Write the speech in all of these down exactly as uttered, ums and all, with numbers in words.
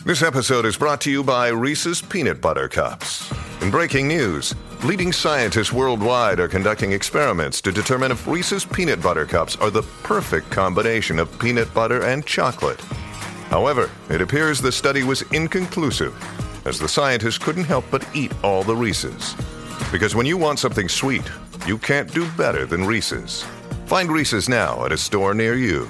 This episode is brought to you by Reese's Peanut Butter Cups. In breaking news, leading scientists worldwide are conducting experiments to determine if Reese's Peanut Butter Cups are the perfect combination of peanut butter and chocolate. However, it appears the study was inconclusive, as the scientists couldn't help but eat all the Reese's. Because when you want something sweet, you can't do better than Reese's. Find Reese's now at a store near you.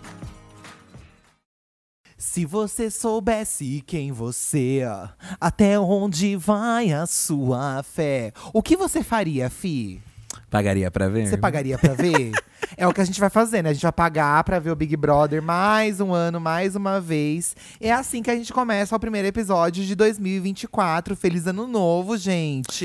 Se você soubesse quem você é, até onde vai a sua fé, o que você faria, fi? Pagaria pra ver? Você pagaria pra ver? É o que a gente vai fazer, né? A gente vai pagar pra ver o Big Brother mais um ano, mais uma vez. É assim que a gente começa o primeiro episódio de dois mil e vinte e quatro. Feliz ano novo, gente!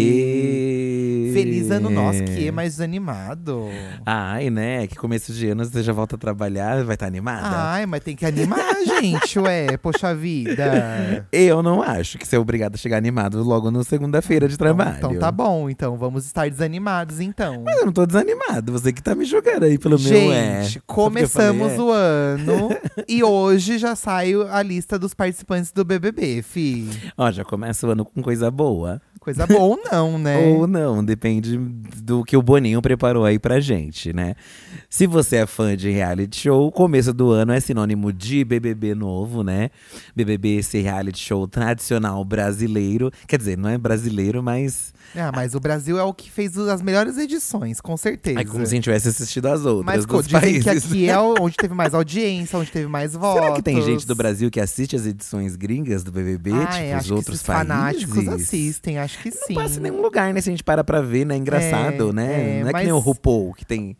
E... Feliz ano nosso, que é mais desanimado. Ai, né? Que começo de ano você já volta a trabalhar, vai estar animada. Ai, mas tem que animar, gente, ué. Poxa vida. Eu não acho que você é obrigado a chegar animado logo na segunda-feira de trabalho. Então, então tá bom, então vamos estar desanimados, então. Mas eu não tô desanimado, você que tá me jogando aí pelo gente, meu é. Gente, começamos falei, é. o ano e hoje já sai a lista dos participantes do B B B, fi. Ó, já começa o ano com coisa boa. Coisa boa ou não, né? Ou não, depende do que o Boninho preparou aí pra gente, né? Se você é fã de reality show, o começo do ano é sinônimo de B B B novo, né? B B B, esse reality show tradicional brasileiro. Quer dizer, não é brasileiro, mas… Ah, mas o Brasil é o que fez as melhores edições, com certeza. É como se a gente tivesse assistido as outras mas, dos dizem países. que aqui é onde teve mais audiência, onde teve mais votos. Será que tem gente do Brasil que assiste as edições gringas do B B B? Ah, tipo, é, os acho outros que esses países? fanáticos assistem, acho que sim. Não passa em nenhum lugar, né? Se a gente para pra ver, né? É engraçado, é, né? É, não é mas… que nem o RuPaul, que tem…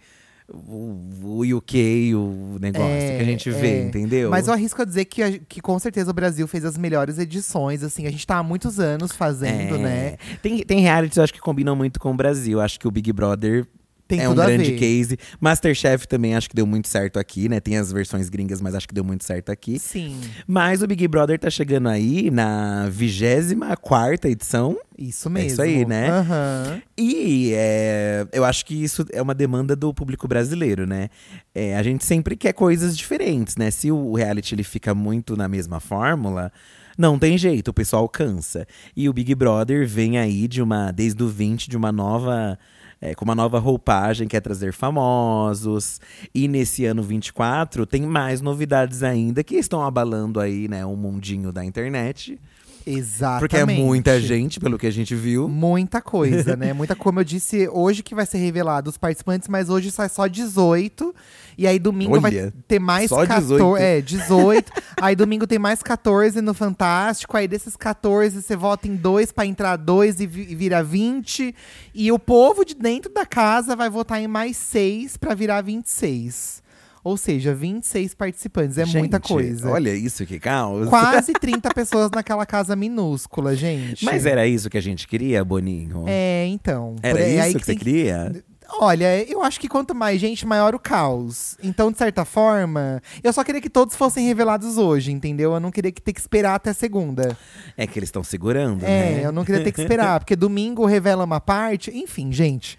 O, o U K, o negócio É, que a gente vê, é. entendeu? Mas eu arrisco a dizer que, a- que com certeza o Brasil fez as melhores edições, assim. A gente tá há muitos anos fazendo, É. né? Tem, tem realities, eu acho que combinam muito com o Brasil. Acho que o Big Brother Tem é um tudo a grande ver. case. Masterchef também acho que deu muito certo aqui, né? Tem as versões gringas, mas acho que deu muito certo aqui. Sim, Mas o Big Brother tá chegando aí na vigésima quarta edição. isso É mesmo. isso aí, né? Aham. E é, eu acho que isso é uma demanda do público brasileiro, né? É, a gente sempre quer coisas diferentes, né? Se o reality ele fica muito na mesma fórmula, não tem jeito, o pessoal cansa. E o Big Brother vem aí de uma, desde o vinte, de uma nova… É, com uma nova roupagem, quer trazer famosos. E nesse ano vinte e quatro tem mais novidades ainda que estão abalando aí, né, o mundinho da internet. Exatamente. Porque é muita gente, pelo que a gente viu. Muita coisa, né? Muita, como eu disse, hoje que vai ser revelado os participantes, mas hoje sai só dezoito. E aí domingo Olha, vai ter mais só dezoito? quatorze. É, dezoito. Aí domingo tem mais quatorze no Fantástico. Aí desses quatorze você vota em dois pra entrar dois e vi- vira vinte. E o povo de dentro da casa vai votar em mais seis pra virar vinte e seis. Ou seja, vinte e seis participantes. É muita Gente, coisa. Olha isso que caos. Quase trinta pessoas naquela casa minúscula, gente. Mas era isso que a gente queria, Boninho? É, então. Era Por- é isso aí que, você tem queria? Olha, eu acho que quanto mais gente, maior o caos. Então, de certa forma, eu só queria que todos fossem revelados hoje, entendeu? Eu não queria que ter que esperar até segunda. É que eles estão segurando, É, né? eu não queria ter que esperar, porque domingo revela uma parte. Enfim, gente.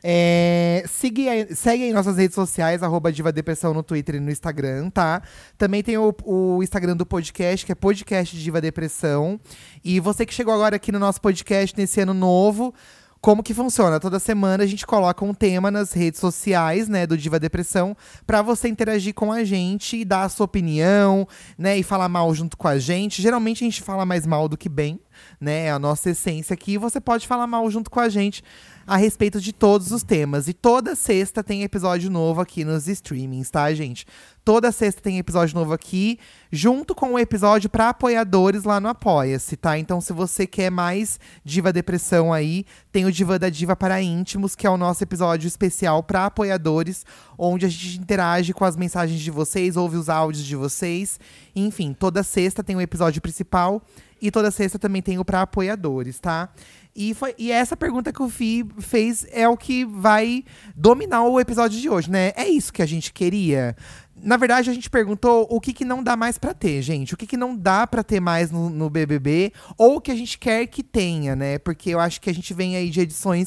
É, segue, aí, segue aí nossas redes sociais, arroba Diva Depressão no Twitter e no Instagram, tá? Também tem o, o Instagram do podcast, que é podcast Diva Depressão. E você que chegou agora aqui no nosso podcast nesse ano novo, como que funciona? Toda semana a gente coloca um tema nas redes sociais, né, do Diva Depressão, pra você interagir com a gente e dar a sua opinião, né, e falar mal junto com a gente. Geralmente a gente fala mais mal do que bem, né, é a nossa essência aqui. E você pode falar mal junto com a gente a respeito de todos os temas. E toda sexta tem episódio novo aqui nos streamings, tá, gente? Toda sexta tem episódio novo aqui, junto com o episódio para apoiadores lá no Apoia-se, tá? Então, se você quer mais Diva Depressão aí, tem o Diva da Diva para Íntimos, que é o nosso episódio especial para apoiadores, onde a gente interage com as mensagens de vocês, ouve os áudios de vocês. Enfim, toda sexta tem o episódio principal e toda sexta também tem o para apoiadores, tá? E, foi, e essa pergunta que o Fih fez é o que vai dominar o episódio de hoje, né? É isso que a gente queria? Na verdade, a gente perguntou o que, que não dá mais pra ter, gente. O que, que não dá pra ter mais no, no B B B. Ou o que a gente quer que tenha, né? Porque eu acho que a gente vem aí de edições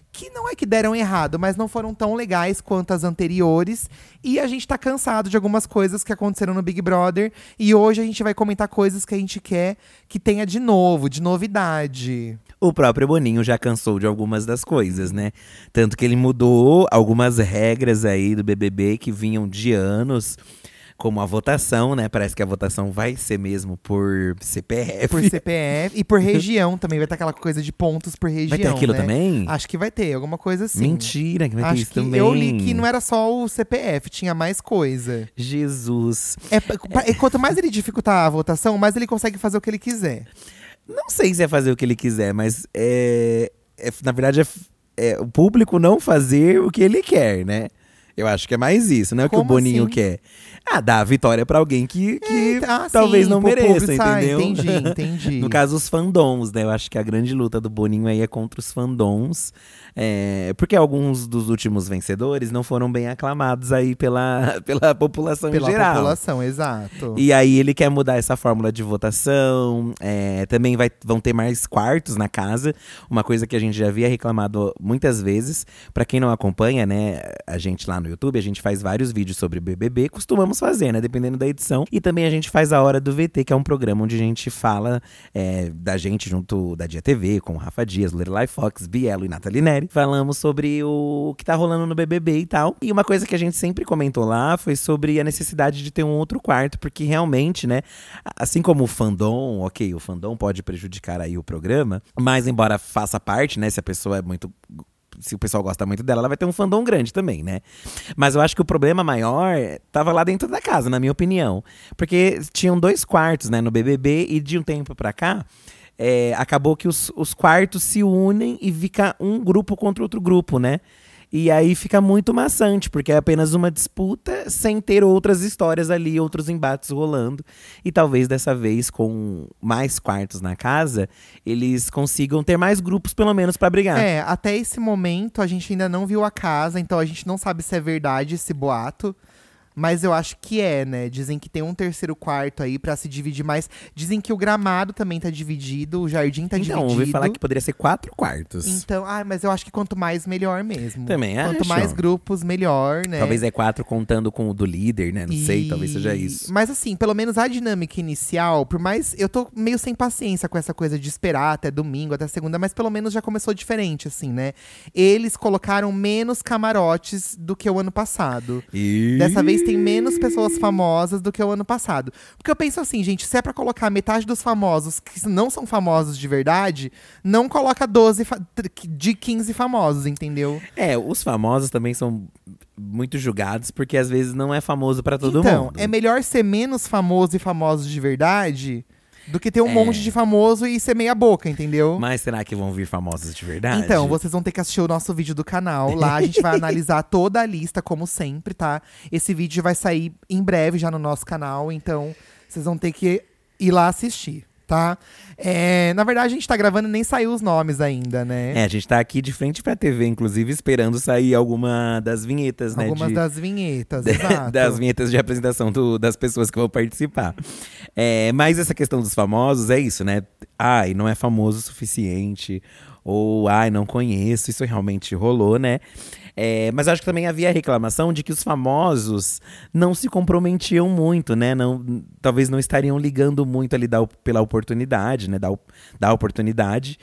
que não é que deram errado, mas não foram tão legais quanto as anteriores. E a gente tá cansado de algumas coisas que aconteceram no Big Brother. E hoje a gente vai comentar coisas que a gente quer que tenha de novo, de novidade. O próprio Boninho já cansou de algumas das coisas, né? Tanto que ele mudou algumas regras aí do B B B que vinham de anos. Como a votação, né? Parece que a votação vai ser mesmo por C P F. Por C P F e por região também. Vai ter aquela coisa de pontos por região. Vai ter aquilo né? também? Acho que vai ter, alguma coisa assim. Mentira, que vai ter Acho isso que também. Eu li que não era só o C P F, tinha mais coisa. Jesus. É, é, quanto mais ele dificultar a votação, mais ele consegue fazer o que ele quiser. Não sei se é fazer o que ele quiser, mas é, é na verdade é, é o público não fazer o que ele quer, né? Eu acho que é mais isso, não é o que Como o Boninho assim? quer. Ah, dá a vitória pra alguém que, que É, ah, talvez sim, não pro mereça, público, ah, entendeu? entendi, entendi. No caso, os fandoms, né? Eu acho que a grande luta do Boninho aí é contra os fandoms. É, porque alguns dos últimos vencedores não foram bem aclamados aí pela, pela população Pela em geral. população, exato. E aí ele quer mudar essa fórmula de votação. É, também vai, vão ter mais quartos na casa. Uma coisa que a gente já havia reclamado muitas vezes. Pra quem não acompanha, né, a gente lá no YouTube, a gente faz vários vídeos sobre B B B. Costumamos fazer, né, dependendo da edição. E também a gente faz a Hora do V T, que é um programa onde a gente fala é, da gente junto da Dia T V, com Rafa Dias, Lorelai Fox, Bielo e Nathalie Neri. Falamos sobre o que tá rolando no B B B e tal. E uma coisa que a gente sempre comentou lá foi sobre a necessidade de ter um outro quarto, porque realmente, né, assim como o fandom, ok, o fandom pode prejudicar aí o programa, mas embora faça parte, né, se a pessoa é muito… se o pessoal gosta muito dela, ela vai ter um fandom grande também, né? Mas eu acho que o problema maior tava lá dentro da casa, na minha opinião. Porque tinham dois quartos, né, no B B B, e de um tempo pra cá… É, acabou que os, os quartos se unem e fica um grupo contra outro grupo, né? E aí fica muito maçante, porque é apenas uma disputa sem ter outras histórias ali, outros embates rolando. E talvez dessa vez, com mais quartos na casa, eles consigam ter mais grupos, pelo menos, pra brigar. É, até esse momento a gente ainda não viu a casa, então a gente não sabe se é verdade esse boato. Mas eu acho que é, né? Dizem que tem um terceiro quarto aí pra se dividir mais. Dizem que o gramado também tá dividido, o jardim tá então, dividido. Então, ouvi falar que poderia ser quatro quartos. Então, ah, mas eu acho que quanto mais, melhor mesmo. Também Quanto acho. mais grupos, melhor, né? Talvez é quatro contando com o do líder, né? Não E- sei, talvez seja isso. Mas assim, pelo menos a dinâmica inicial, por mais… Eu tô meio sem paciência com essa coisa de esperar até domingo, até segunda, mas pelo menos já começou diferente, assim, né? Eles colocaram menos camarotes do que o ano passado. E… Dessa vez tem menos pessoas famosas do que o ano passado. Porque eu penso assim, gente, se é pra colocar metade dos famosos que não são famosos de verdade, não coloca doze fa- de quinze famosos, entendeu? É, os famosos também são muito julgados, porque às vezes não é famoso pra todo então, mundo. é melhor ser menos famoso e famosos de verdade do que ter um É. monte de famoso e ser meia boca, entendeu? Mas será que vão vir famosos de verdade? Então, vocês vão ter que assistir o nosso vídeo do canal. Lá a gente vai analisar toda a lista, como sempre, tá? Esse vídeo vai sair em breve já no nosso canal, então vocês vão ter que ir lá assistir, tá? É, na verdade, a gente tá gravando e nem saiu os nomes ainda, né? É, a gente tá aqui de frente pra T V, inclusive, esperando sair alguma das vinhetas, né? Algumas de- das vinhetas, exato. das vinhetas de apresentação do- das pessoas que vão participar. É, mas essa questão dos famosos é isso, né? Ai, não é famoso o suficiente. Ou, ai, não conheço. Isso realmente rolou, né? É, mas acho que também havia a reclamação de que os famosos não se comprometiam muito, né? Não, talvez não estariam ligando muito ali da, pela oportunidade, né? Da, da oportunidade.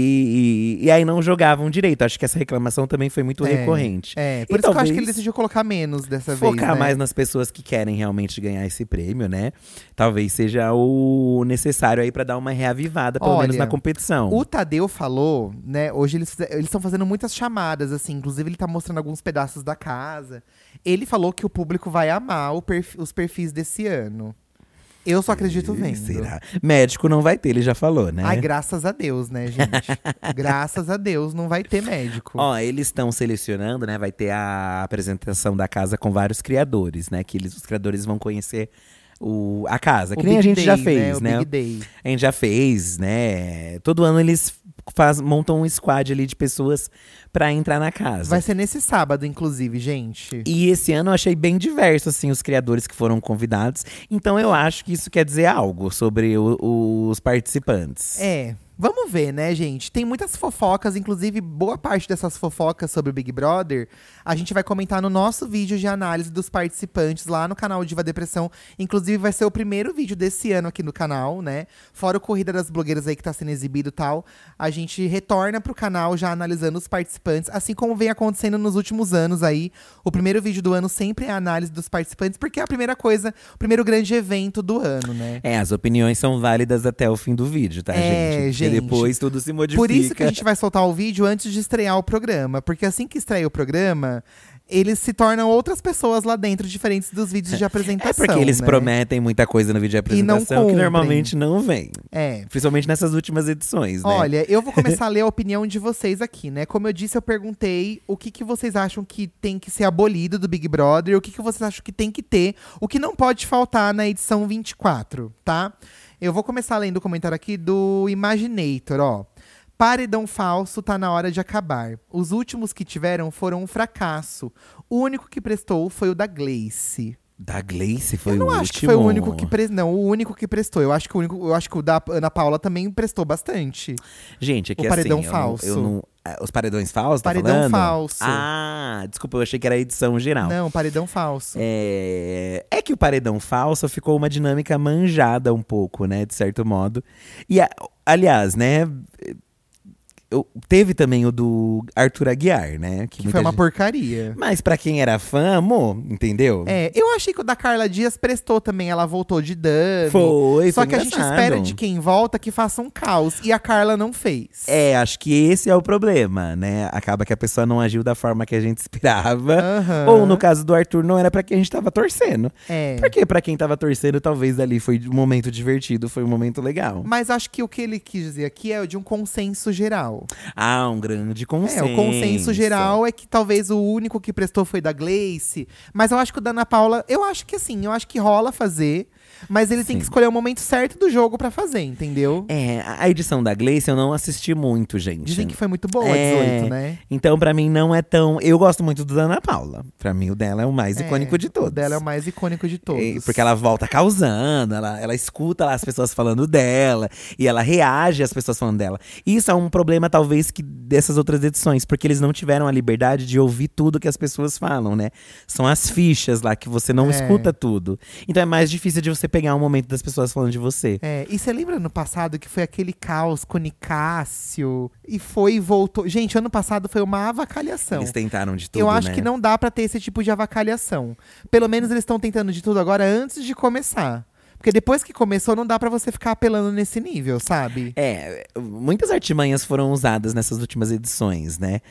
E, e, e aí não jogavam direito. Acho que essa reclamação também foi muito É, recorrente. É, por E isso que eu acho talvez que ele decidiu colocar menos dessa vez, focar né? mais nas pessoas que querem realmente ganhar esse prêmio, né? Talvez seja o necessário aí pra dar uma reavivada, pelo Olha, menos na competição. O Tadeu falou, né? Hoje eles fize- eles estão fazendo muitas chamadas, assim. Inclusive, ele tá mostrando alguns pedaços da casa. Ele falou que o público vai amar o perfi- os perfis desse ano. Eu só acredito vendo. Será? Médico não vai ter, ele já falou, né? Ai, graças a Deus, né, gente? Graças a Deus não vai ter médico. Ó, eles estão selecionando, né? Vai ter a apresentação da casa com vários criadores, né? Que eles, os criadores vão conhecer o, a casa. Que O nem a Big gente Day, já fez, O né? Big Day. A gente já fez, né? Todo ano eles faz, montam um squad ali de pessoas pra entrar na casa. Vai ser nesse sábado, inclusive, gente. E esse ano eu achei bem diverso, assim, os criadores que foram convidados. Então eu acho que isso quer dizer algo sobre o- os participantes. É, Vamos ver, né, gente? Tem muitas fofocas, inclusive boa parte dessas fofocas sobre o Big Brother, a gente vai comentar no nosso vídeo de análise dos participantes lá no canal Diva Depressão. Inclusive, vai ser o primeiro vídeo desse ano aqui no canal, né? Fora o Corrida das Blogueiras aí que tá sendo exibido e tal. A gente retorna pro canal já analisando os participantes, assim como vem acontecendo nos últimos anos aí. O primeiro vídeo do ano sempre é a análise dos participantes, porque é a primeira coisa, o primeiro grande evento do ano, né? É, as opiniões são válidas até o fim do vídeo, tá, É, gente? gente. Porque depois tudo se modifica. Por isso que a gente vai soltar o vídeo antes de estrear o programa. Porque assim que estreia o programa, eles se tornam outras pessoas lá dentro, diferentes dos vídeos de apresentação. É porque eles né? prometem muita coisa no vídeo de apresentação que normalmente não vem. É. Principalmente nessas últimas edições, né? Olha, eu vou começar a ler a opinião de vocês aqui, né? Como eu disse, eu perguntei o que, que vocês acham que tem que ser abolido do Big Brother, o que, que vocês acham que tem que ter, o que não pode faltar na edição vinte e quatro, tá? Eu vou começar lendo o comentário aqui do Imaginator, ó. Paredão falso, tá na hora de acabar. Os últimos que tiveram foram um fracasso. O único que prestou foi o da Gleice. Da Gleice foi o Eu não último. acho que foi o único que prestou. Não, o único que prestou. Eu acho que o único, eu acho que o da Ana Paula também prestou bastante. Gente, é que O paredão assim, eu falso. não- eu não- ah, os paredões falsos, tá Paredão falando? falso. Ah, desculpa, eu achei que era a edição geral. Não, paredão falso. É... é que o paredão falso ficou uma dinâmica manjada um pouco, né? De certo modo. E, a- aliás, né? Eu, teve também o do Arthur Aguiar, né? Que muita foi uma gente- porcaria. Mas pra quem era fã, amor, entendeu? É, eu achei que o da Carla Dias prestou também. Ela voltou de Dami. Foi, Só foi que a gente engraçado. espera de quem volta que faça um caos. E a Carla não fez. É, acho que esse é o problema, né? Acaba que a pessoa não agiu da forma que a gente esperava. Aham. Ou no caso do Arthur, não era pra quem a gente tava torcendo. É. Porque pra quem tava torcendo, talvez ali foi um momento divertido, foi um momento legal. Mas acho que o que ele quis dizer aqui é de um consenso geral. Ah, um grande consenso. É, o consenso geral é que talvez o único que prestou foi da Gleice. Mas eu acho que o da Ana Paula, eu acho que assim, eu acho que rola fazer. Mas ele tem Sim. que escolher o momento certo do jogo pra fazer, entendeu? É, a a edição da Gleice eu não assisti muito, gente. Dizem que foi muito boa a É, dezoito, né? Então, pra mim, não é tão… Eu gosto muito do da Ana Paula. Pra mim, o dela é o mais É, icônico de todos. O dela é o mais icônico de todos. É, porque ela volta causando, ela, ela escuta lá as pessoas falando dela. E ela reage às pessoas falando dela. E isso é um problema, talvez, que dessas outras edições. Porque eles não tiveram a liberdade de ouvir tudo que as pessoas falam, né? São as fichas lá, que você não É. escuta tudo. Então é mais difícil de você pegar um momento das pessoas falando de você. É, e você lembra no passado que foi aquele caos com o Nicásio? E foi e voltou. Gente, ano passado foi uma avacalhação. Eles tentaram de tudo, Eu acho né? que não dá pra ter esse tipo de avacalhação. Pelo menos eles estão tentando de tudo agora antes de começar. Porque depois que começou, não dá pra você ficar apelando nesse nível, sabe? É, muitas artimanhas foram usadas nessas últimas edições, né?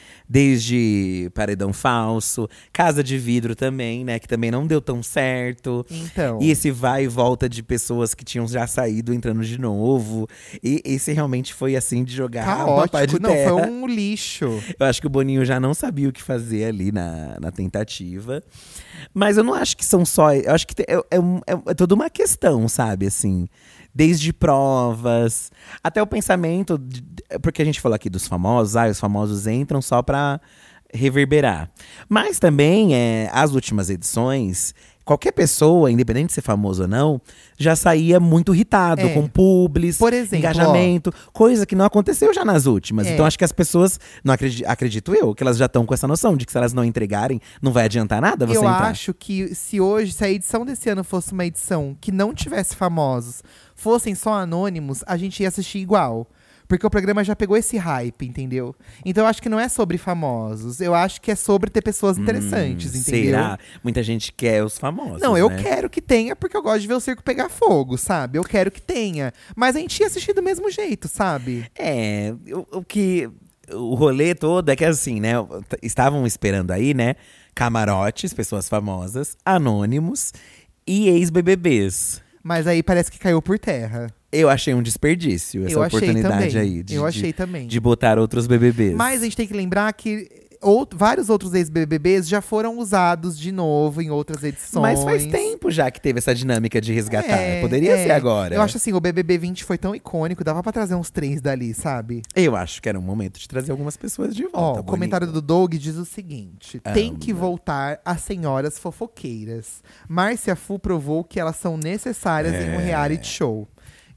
Desde paredão falso, casa de vidro também, né? Que também não deu tão certo. Então. E esse vai e volta de pessoas que tinham já saído entrando de novo. E esse realmente foi assim de jogar uma pá de caótico. Não, terra. foi um lixo. Eu acho que o Boninho já não sabia o que fazer ali na, na tentativa. Mas eu não acho que são só… Eu acho que é, é, um- é- é toda uma questão, sabe? Assim, desde provas, até o pensamento… de- porque a gente falou aqui dos famosos. Ah, os famosos entram só pra reverberar. Mas também, é, as últimas edições… Qualquer pessoa, independente de ser famoso ou não, já saía muito irritado, É. com publis, Por exemplo, engajamento, coisa que não aconteceu já nas últimas. É. Então acho que as pessoas, não acredi- acredito eu, que elas já estão com essa noção de que se elas não entregarem, não vai adiantar nada você Eu entrar. acho que se hoje, se a edição desse ano fosse uma edição que não tivesse famosos, fossem só anônimos, a gente ia assistir igual. Porque o programa já pegou esse hype, entendeu? Então eu acho que não é sobre famosos. Eu acho que é sobre ter pessoas interessantes, Hum, entendeu? Será? Muita gente quer os famosos, Não, eu né? quero que tenha, porque eu gosto de ver o circo pegar fogo, sabe? Eu quero que tenha. Mas a gente ia assistir do mesmo jeito, sabe? É, o, o que… O rolê todo é que assim, né? t- Estavam esperando aí, né? Camarotes, pessoas famosas, anônimos e ex-B B Bs. Mas aí parece que caiu por terra. Eu achei um desperdício essa Eu achei oportunidade também. aí. De, Eu de- achei também. De botar outros B B Bs. Mas a gente tem que lembrar que out- vários outros ex-B B Bs já foram usados de novo em outras edições. Mas faz tempo já que teve essa dinâmica de resgatar. É, Poderia é. ser agora. Eu acho assim, o B B B vinte foi tão icônico, dava pra trazer uns três dali, sabe? Eu acho que era um momento de trazer algumas pessoas de Ó, volta. o comentário do Doug diz o seguinte: tem que voltar as senhoras fofoqueiras. Márcia Fu provou que elas são necessárias em um É. reality show.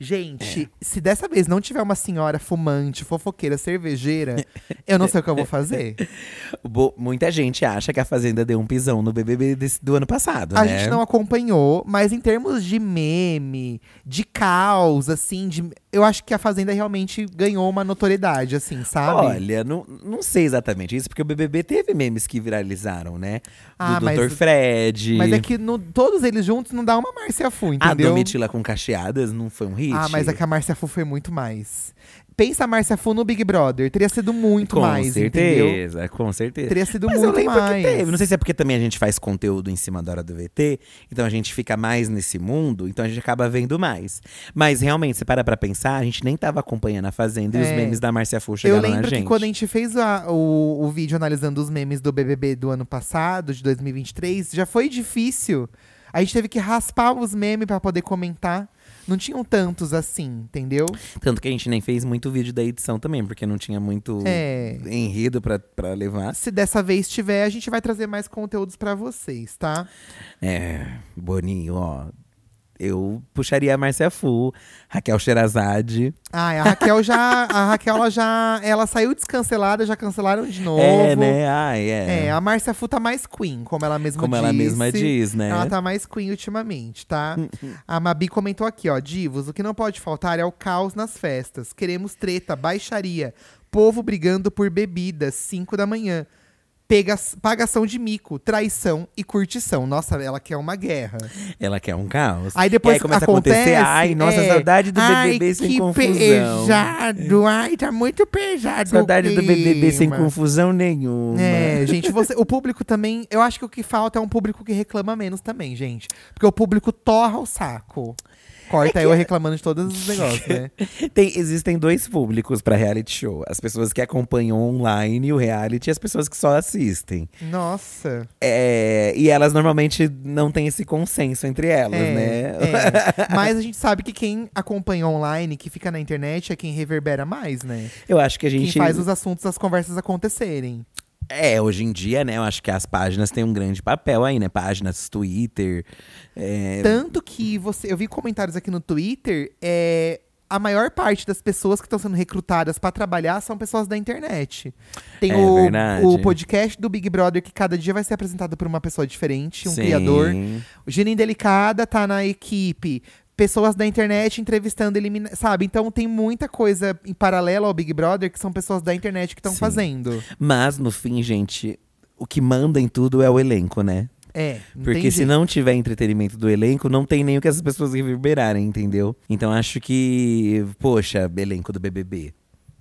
Gente, se dessa vez não tiver uma senhora fumante, fofoqueira, cervejeira, eu não sei o que eu vou fazer. Bo- Muita gente acha que a Fazenda deu um pisão no B B B desse- do ano passado, A né? gente não acompanhou, mas em termos de meme, de caos, assim, de, eu acho que a Fazenda realmente ganhou uma notoriedade, assim, sabe? Olha, não, não sei exatamente isso, porque o B B B teve memes que viralizaram, né? Ah, Do mas- doutor Fred. Mas é que no- todos eles juntos não dá uma Márcia Fu, A entendeu? Domitila com cacheadas não foi um hit? Ah, mas é que a Márcia Fu foi muito mais. Pensa a Márcia Fu no Big Brother, teria sido muito com mais, entendeu? certeza, com certeza. Teria sido Mas eu muito lembro mais. que teve. Não sei se é porque também a gente faz conteúdo em cima da hora do V T, então a gente fica mais nesse mundo, então a gente acaba vendo mais. Mas realmente, você para pra pensar, a gente nem tava acompanhando a Fazenda e os É. memes da Márcia Fu Eu chegaram na lembro gente. que quando a gente fez a- o, o vídeo analisando os memes do B B B do ano passado, de dois mil e vinte e três, já foi difícil. A gente teve que raspar os memes pra poder comentar. Não tinham tantos assim, entendeu? Tanto que a gente nem fez muito vídeo da edição também, porque não tinha muito É. enredo pra, pra levar. Se dessa vez tiver, a gente vai trazer mais conteúdos pra vocês, tá? É, Boninho, ó. Eu puxaria a Márcia Fu, Raquel Sherazade. Ah, a Raquel já. A Raquel, ela já. Ela saiu descancelada, já cancelaram de novo. É, né? Ai, é. É, a Márcia Fu tá mais queen, como ela mesma Como disse. ela mesma diz, né? Ela tá mais queen ultimamente, tá? A Mabi comentou aqui, ó. Divos, o que não pode faltar é o caos nas festas. Queremos treta, baixaria, povo brigando por bebidas, cinco da manhã. Pega, pagação de mico, traição e curtição. Nossa, ela quer uma guerra. Ela quer um caos. Aí depois e aí começa acontece, a acontecer, ai, nossa, é, saudade do ai, B B B sem que confusão. pesado, ai, tá muito pesado. Saudade o do B B B sem clima. confusão nenhuma. É, gente, você, o público também. Eu acho que o que falta é um público que reclama menos também, gente. Porque o público torra o saco. Corta eu reclamando de todos os negócios, né? Tem, existem dois públicos pra reality show. As pessoas que acompanham online o reality e as pessoas que só assistem. Nossa. É, e elas normalmente não têm esse consenso entre elas, É, né? é. Mas a gente sabe que quem acompanha online, que fica na internet, é quem reverbera mais, né? Eu acho que a Quem gente. faz os assuntos, as conversas acontecerem. É, hoje em dia, né? Eu acho que as páginas têm um grande papel aí, né? Páginas, Twitter. É, Tanto que você. Eu vi comentários aqui no Twitter. É, a maior parte das pessoas que estão sendo recrutadas pra trabalhar são pessoas da internet. Tem É o, verdade. o podcast do Big Brother, que cada dia vai ser apresentado por uma pessoa diferente, um sim. criador. O Gina Indelicada tá na equipe. Pessoas da internet entrevistando, elimina... sabe? Então tem muita coisa em paralelo ao Big Brother que são pessoas da internet que estão Sim. fazendo. Mas, no fim, gente, o que manda em tudo é o elenco, né? É, não Porque tem se jeito. não tiver entretenimento do elenco, não tem nem o que essas pessoas reverberarem, entendeu? Então acho que, poxa, elenco do B B B.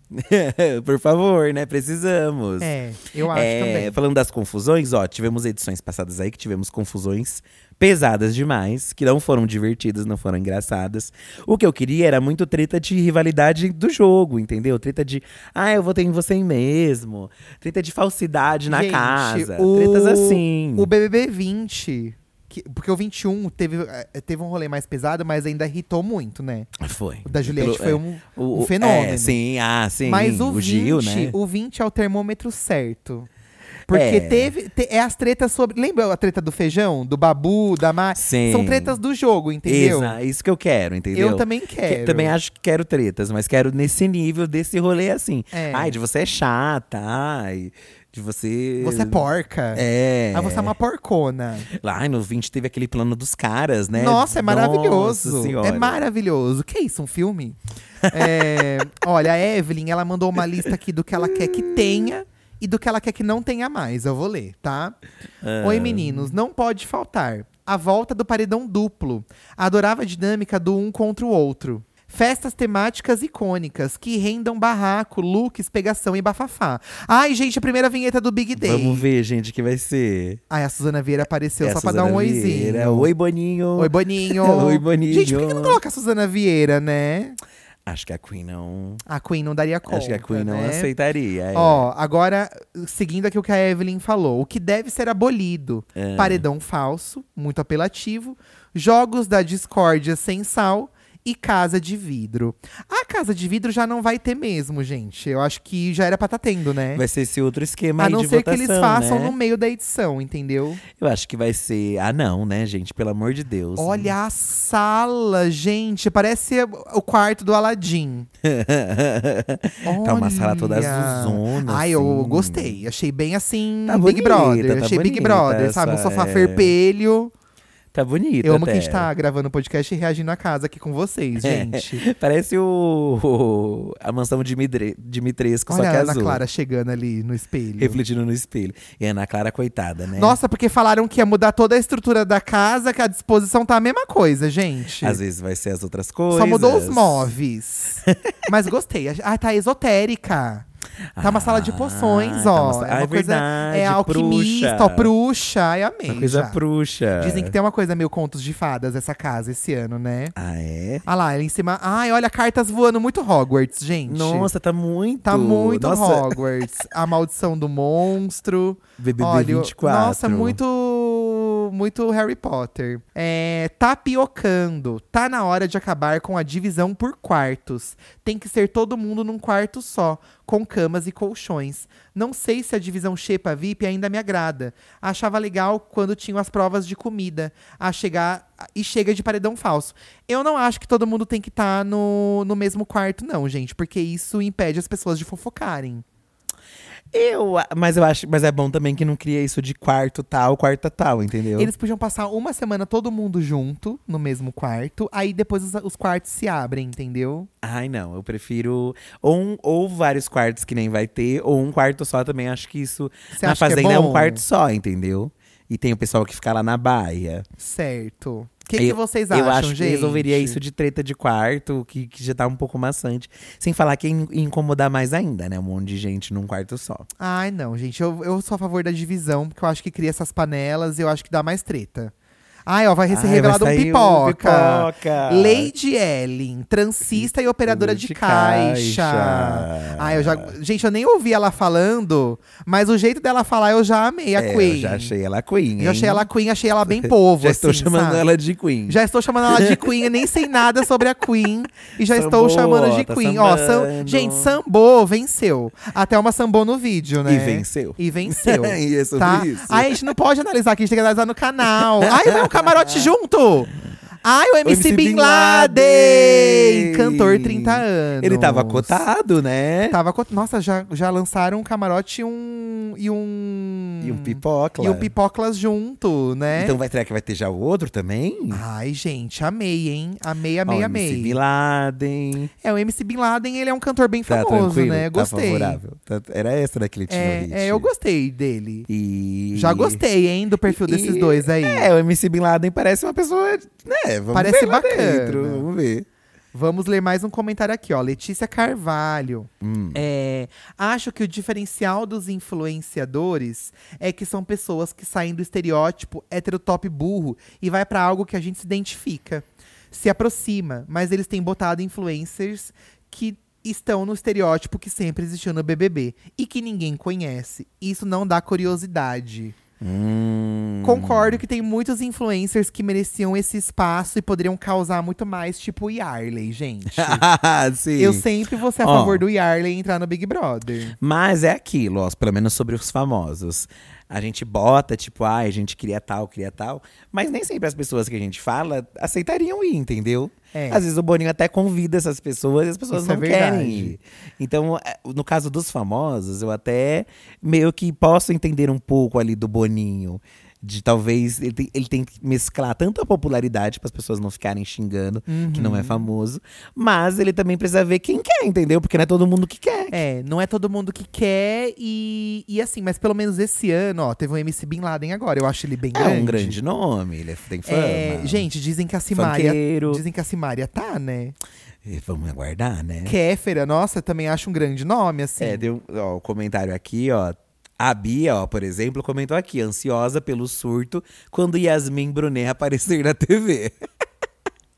Por favor, né? Precisamos. É, eu acho É, também. falando das confusões, ó, tivemos edições passadas aí que tivemos confusões pesadas demais, que não foram divertidas, não foram engraçadas. O que eu queria era muito treta de rivalidade do jogo, entendeu? Treta de, ah, eu votei em você mesmo. Treta de falsidade na Gente, casa. o- Tretas assim. O B B B vinte, que- porque o vinte e um teve, eh, teve um rolê mais pesado, mas ainda irritou muito, né? Foi. O da Juliette Pelo- foi é, um, o- um o- fenômeno. É, sim, ah, sim. Mas o, vinte, Gil, né? o vinte é o termômetro certo. Porque É. teve. te- é as tretas sobre. Lembra a treta do feijão? Do Babu, da Mar? Sim. São tretas do jogo, entendeu? Exa- isso que eu quero, entendeu? Eu também Que- quero. também acho que quero tretas, mas quero nesse nível desse rolê assim. É. Ai, de você é chata, ai, de você. Você é porca. É. Ah, você é uma porcona. Lá ai, no vinte teve aquele plano dos caras, né? Nossa, é maravilhoso. Nossa Senhora. É maravilhoso. Que isso, um filme? É, olha, a Evelyn, ela mandou uma lista aqui do que ela quer que tenha e do que ela quer que não tenha mais. Eu vou ler, tá? Ah. Oi, meninos. Não pode faltar a volta do paredão duplo. Adorava a dinâmica do um contra o outro. Festas temáticas icônicas que rendam barraco, looks, pegação e bafafá. Ai, gente, a primeira vinheta do Big Day. Vamos ver, gente, que vai ser. Ai, a Suzana Vieira apareceu É a só pra Suzana dar um Vieira. oizinho. Oi, Boninho. Oi, Boninho. Oi, Boninho. Gente, por que que não coloca a Suzana Vieira, né? Acho que a Queen não. A Queen não daria conta, Acho que a Queen não né? aceitaria. é. Ó, agora, seguindo aqui o que a Evelyn falou. O que deve ser abolido. É. Paredão falso, muito apelativo. Jogos da discórdia sem sal. e casa de vidro. A casa de vidro já não vai ter mesmo, gente. Eu acho que já era pra tá tendo, né? Vai ser esse outro esquema A aí não de ser votação, que eles façam né? no meio da edição, entendeu? Eu acho que vai ser… Ah, não, né, gente? Pelo amor de Deus. Olha a sala, gente. Parece o quarto do Aladdin. Tá uma sala toda Olha. azulzona, Ai, eu assim. gostei. Achei bem assim, Tá Big bonita, Brother. tá Achei Big bonita Brother, sabe? Um essa- sofá é. ferpelho. Tá bonito Eu amo até. que a gente tá gravando podcast e reagindo a casa aqui com vocês, gente. Parece o, o- a mansão Dimitre, Dimitrescu, só Olha que a Ana azul. Clara chegando ali no espelho. Refletindo no espelho. E a Ana Clara, coitada, né? Nossa, porque falaram que ia mudar toda a estrutura da casa, que a disposição tá a mesma coisa, gente. Às vezes vai ser as outras coisas. Só mudou os móveis. Mas gostei. Ah, tá esotérica. Tá uma sala de poções, Ah, tá ó. uma- é ah, uma é coisa. verdade, É alquimista, bruxa. ó, bruxa. Ai, amei. Uma coisa já. bruxa. Dizem que tem uma coisa meio contos de fadas essa casa esse ano, né? Ah, é? Ah lá, ela em cima. Ai, olha, cartas voando muito Hogwarts, gente. Nossa, tá muito. Tá muito Nossa, Hogwarts. A maldição do monstro. B B B Olha, vinte e quatro. nossa, muito, muito Harry Potter. É, tapiocando. Tá na hora de acabar com a divisão por quartos. Tem que ser todo mundo num quarto só, com camas e colchões. Não sei se a divisão Xepa V I P ainda me agrada. Achava legal quando tinham as provas de comida. A chegar e chega de paredão falso. Eu não acho que todo mundo tem que estar no, no mesmo quarto, não, gente. Porque isso impede as pessoas de fofocarem. Eu, mas eu acho, mas é bom também que não cria isso de quarto tal, quarto tal, entendeu? Eles podiam passar uma semana todo mundo junto, no mesmo quarto. Aí depois os, os quartos se abrem, entendeu? Ai, não, eu prefiro ou, um, ou vários quartos que nem vai ter, ou um quarto só também. Acho que isso Você na acha que é fazenda é, um bom? quarto só, entendeu? E tem o pessoal que fica lá na baia. Certo. O que, que Eu- vocês acham, Eu acho gente? que resolveria isso de treta de quarto, que, que já tá um pouco maçante. Sem falar que ia in- incomodar mais ainda, né? Um monte de gente num quarto só. Ai, não, gente. Eu, eu sou a favor da divisão, porque eu acho que cria essas panelas e eu acho que dá mais treta. Ai, ó, vai ser Ai, vai revelado um sair o pipoca. pipoca. Lady Ellen, transista e operadora de, De caixa. caixa. Ai, eu já. Gente, eu nem ouvi ela falando, mas o jeito dela falar eu já amei a É, Queen. eu já achei ela Queen, Eu hein? achei ela Queen, achei ela bem povo. Já estou assim, chamando sabe? ela de Queen. Já estou chamando ela de Queen, eu nem sei nada sobre a Queen. E já estou Sambô, chamando de tá Queen. Ó, sam- sambando. gente, Sambô venceu. Até uma Sambô no vídeo, né? E venceu. E venceu. E é sobre tá? isso. Ai, a gente não pode analisar aqui, a gente tem que analisar no canal. Ai, vai um camarote junto! Ai, o M C, M C Bin Bin Laden! Laden! Cantor trinta anos. Ele tava cotado, né? Tava cot... Nossa, já, já lançaram um camarote e um. E um. E um pipoca. E um pipoclas junto, né? Então vai, será que vai ter já o outro também? Ai, gente, amei, hein? Amei, Ó, amei, o amei. M C Bin Laden. É, o M C Bin Laden, ele é um cantor bem Tá famoso, tranquilo? né? Tá Gostei. favorável. Tá- Era essa né, que ele tinha É, no é, eu gostei dele. E… Já gostei, hein, do perfil desses E- dois aí. É, o M C Bin Laden parece uma pessoa, né? Vamos Parece ver lá bacana. dentro, vamos ver. Vamos ler mais um comentário aqui, ó. Letícia Carvalho. Hum. É, acho que o diferencial dos influenciadores é que são pessoas que saem do estereótipo heterotop burro e vai pra algo que a gente se identifica. Se aproxima, mas eles têm botado influencers que estão no estereótipo que sempre existiu no B B B e que ninguém conhece. Isso não dá curiosidade. Hum. Concordo que tem muitos influencers que mereciam esse espaço e poderiam causar muito mais, tipo o Yarley, gente. Sim. Eu sempre vou ser a Ó. favor do Yarley entrar no Big Brother. Mas é aquilo, ó, pelo menos sobre os famosos. A gente bota, tipo, ai, a gente queria tal, queria tal. Mas nem sempre as pessoas que a gente fala aceitariam ir, entendeu? É. Às vezes o Boninho até convida essas pessoas e as pessoas Isso é não querem verdade. ir. Então, é, no caso dos famosos, eu até meio que posso entender um pouco ali do Boninho. De talvez ele tem, ele tem que mesclar tanto a popularidade para as pessoas não ficarem xingando que não Uhum. é famoso, mas ele também precisa ver quem quer, entendeu? Porque não é todo mundo que quer. É, não é todo mundo que quer e, e assim, mas pelo menos esse ano, ó, teve um M C Bin Laden agora. Eu acho ele bem É grande. um grande nome, ele é- tem fama. É, gente, dizem que a Simária. Funkeiro. Dizem que a Simária tá, né? E vamos aguardar, né? Kéfera, nossa, também acho um grande nome, assim. É, deu ó, o comentário aqui, ó. A Bia, ó, por exemplo, comentou aqui, ansiosa pelo surto quando Yasmin Brunet aparecer na T V.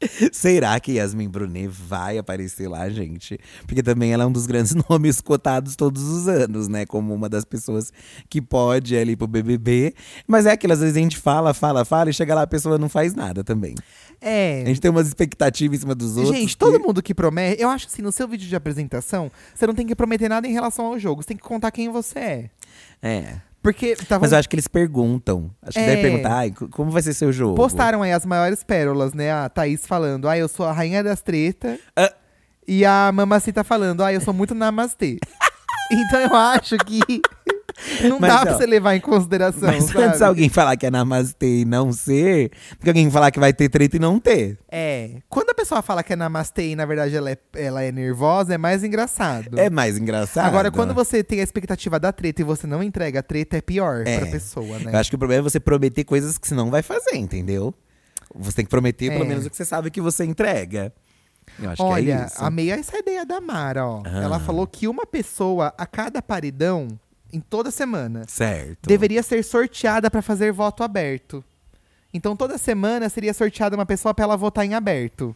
Será que Yasmin Brunet vai aparecer lá, gente? Porque também ela é um dos grandes nomes cotados todos os anos, né? Como uma das pessoas que pode ir ali pro B B B. Mas é aquilo, às vezes a gente fala, fala, fala e chega lá a pessoa não faz nada também. É. A gente tem umas expectativas em cima dos outros. Gente, que- todo mundo que promete… Eu acho que assim, no seu vídeo de apresentação, você não tem que prometer nada em relação ao jogo. Você tem que contar quem você é. É. Porque… Tava, Mas eu acho que eles perguntam. Acho que É. deve perguntar, ai, c- como vai ser seu jogo? postaram aí as maiores pérolas, né? A Thaís falando, ah, eu sou a rainha das tretas. Ah. E a Mamacita falando, ah, eu sou muito namastê. Então eu acho que não Mas, dá ó, pra você levar em consideração, Mas sabe? antes alguém falar que é namastê e não ser, porque alguém falar que vai ter treta e não ter. É. Quando a pessoa fala que é namastê e na verdade ela é, ela é nervosa, é mais engraçado. É mais engraçado. Agora, quando você tem a expectativa da treta e você não entrega a treta, é pior É. pra pessoa, né? Eu acho que o problema é você prometer coisas que você não vai fazer, entendeu? Você tem que prometer pelo É. menos o que você sabe que você entrega. Eu acho Olha, que é isso. amei essa ideia da Mara, ó. Ah. Ela falou que uma pessoa a cada paredão, em toda semana, Certo. deveria ser sorteada pra fazer voto aberto. Então, toda semana seria sorteada uma pessoa pra ela votar em aberto.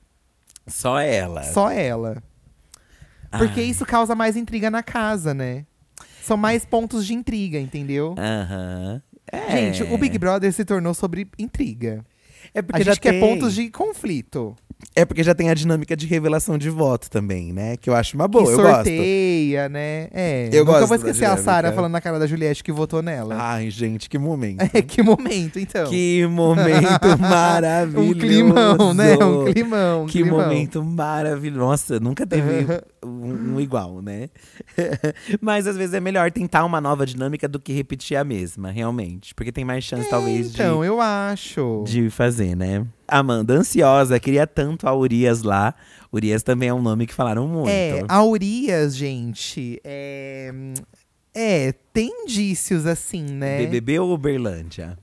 Só ela. Só ela. Porque Ai. isso causa mais intriga na casa, né? São mais pontos de intriga, entendeu? Aham. É. Gente, o Big Brother se tornou sobre intriga. É porque A já gente quer tem- pontos de conflito. É porque já tem a dinâmica de revelação de voto também, né? Que eu acho uma boa, que eu gosto. sorteia, né? É. Eu Nunca gosto vou da esquecer a dinâmica. Sara falando na cara da Juliette que votou nela. Ai, gente, que momento. É, que momento, então. Que momento maravilhoso. Um climão, né? Um climão. Um Que climão. momento maravilhoso. Nossa, nunca teve um, um igual, né? Mas às vezes é melhor tentar uma nova dinâmica do que repetir a mesma, realmente. Porque tem mais chance, talvez, de, Então, eu acho. de fazer, né? Amanda, ansiosa, queria tanto a Urias lá. Urias também é um nome que falaram muito. É, a Urias, gente, é… É, tem indícios assim, né? B B B ou Uberlândia?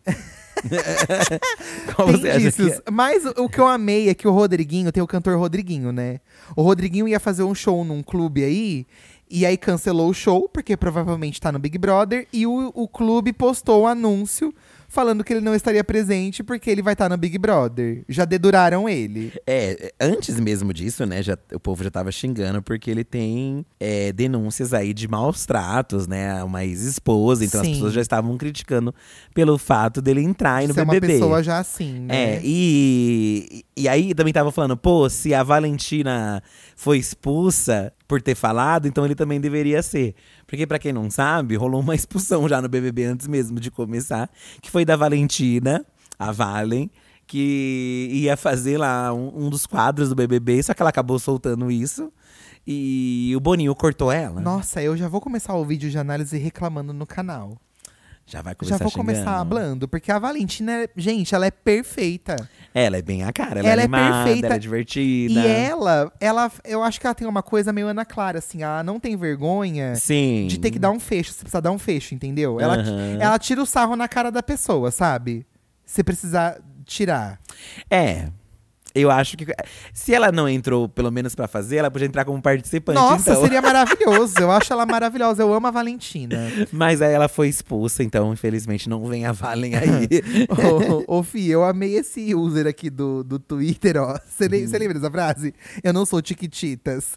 Qual Tem você acha que indícios. é? Mas o, o que eu amei é que o Rodriguinho, tem o cantor Rodriguinho, né? O Rodriguinho ia fazer um show num clube aí, e aí cancelou o show, porque provavelmente tá no Big Brother, e o, o clube postou o anúncio falando que ele não estaria presente porque ele vai estar no Big Brother. Já deduraram ele. É, antes mesmo disso, né, já, o povo já tava xingando porque ele tem é, denúncias aí de maus tratos, né, uma ex-esposa. Então Sim. as pessoas já estavam criticando pelo fato dele entrar aí no Ser B B B. uma pessoa já assim, né? É, e, e aí também tava falando, pô, se a Valentina foi expulsa por ter falado, então ele também deveria ser. Porque pra quem não sabe, rolou uma expulsão já no B B B antes mesmo de começar, que foi da Valentina, a Valen, que ia fazer lá um, um dos quadros do B B B, só que ela acabou soltando isso. E o Boninho cortou ela. Nossa, eu já vou começar o vídeo de análise reclamando no canal. Já vai começar Já vou começar xingando. hablando, porque a Valentina, é- gente, ela é perfeita. Ela é bem a cara, ela, Ela é é animada, perfeita. ela é divertida. E ela, ela, eu acho que ela tem uma coisa meio Ana Clara, assim, ela não tem vergonha Sim. de ter que dar um fecho, se precisar dar um fecho, entendeu? Ela, Aham. ela tira o sarro na cara da pessoa, sabe? Se precisar tirar. É. Eu acho que. Se ela não entrou, pelo menos pra fazer, ela podia entrar como participante. Nossa, então. seria maravilhoso. Eu acho ela maravilhosa. Eu amo a Valentina. Mas aí ela foi expulsa, então infelizmente não vem a Valen aí. Ô, ô, Fih, eu amei esse user aqui do, do Twitter, ó. Você le- você lembra dessa frase? Eu não sou Tiquititas.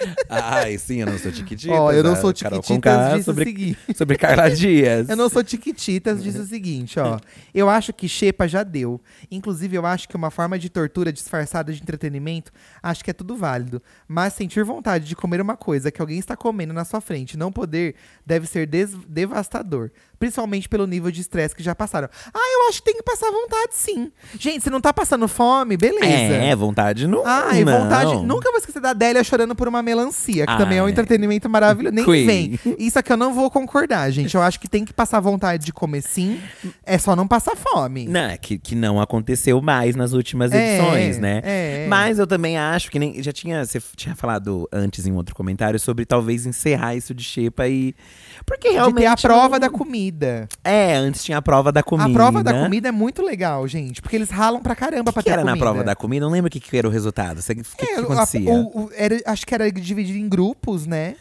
Ai, sim, eu não sou Tiquititas. Ó, eu não a sou Carol Tiquititas, Conká disse sobre, o seguinte. sobre Carla Dias. Eu não sou Tiquititas, diz o seguinte, ó. Eu acho que Xepa já deu. Inclusive, eu acho que uma forma de tortura disfarçada de entretenimento, acho que é tudo válido. Mas sentir vontade de comer uma coisa que alguém está comendo na sua frente e não poder, deve ser des- devastador. Principalmente pelo nível de estresse que já passaram. Ah, eu acho que tem que passar vontade, sim. Gente, se não tá passando fome, beleza. É, vontade não. Ai, não. vontade. Nunca vou esquecer da Adélia chorando por uma melancia, que Ah, também é um é. entretenimento maravilhoso. Nem Queen. vem. Isso aqui eu não vou concordar, gente. Eu acho que tem que passar vontade de comer sim. É só não passar fome. Não, é que, que não aconteceu mais nas últimas É, edições, né? é. Mas eu também acho que nem. Já tinha. Você tinha falado antes em outro comentário sobre talvez encerrar isso de xepa e. Porque De realmente. ter a prova não- da comida. É, antes tinha a prova da comida. A prova da comida é muito legal, gente. Porque eles ralam pra caramba O pra que, que ter era a na comida. prova da comida? Não lembro o que, que era o resultado. O que, que, É, que a- acontecia? o- o- era, acho que era dividido em grupos, né?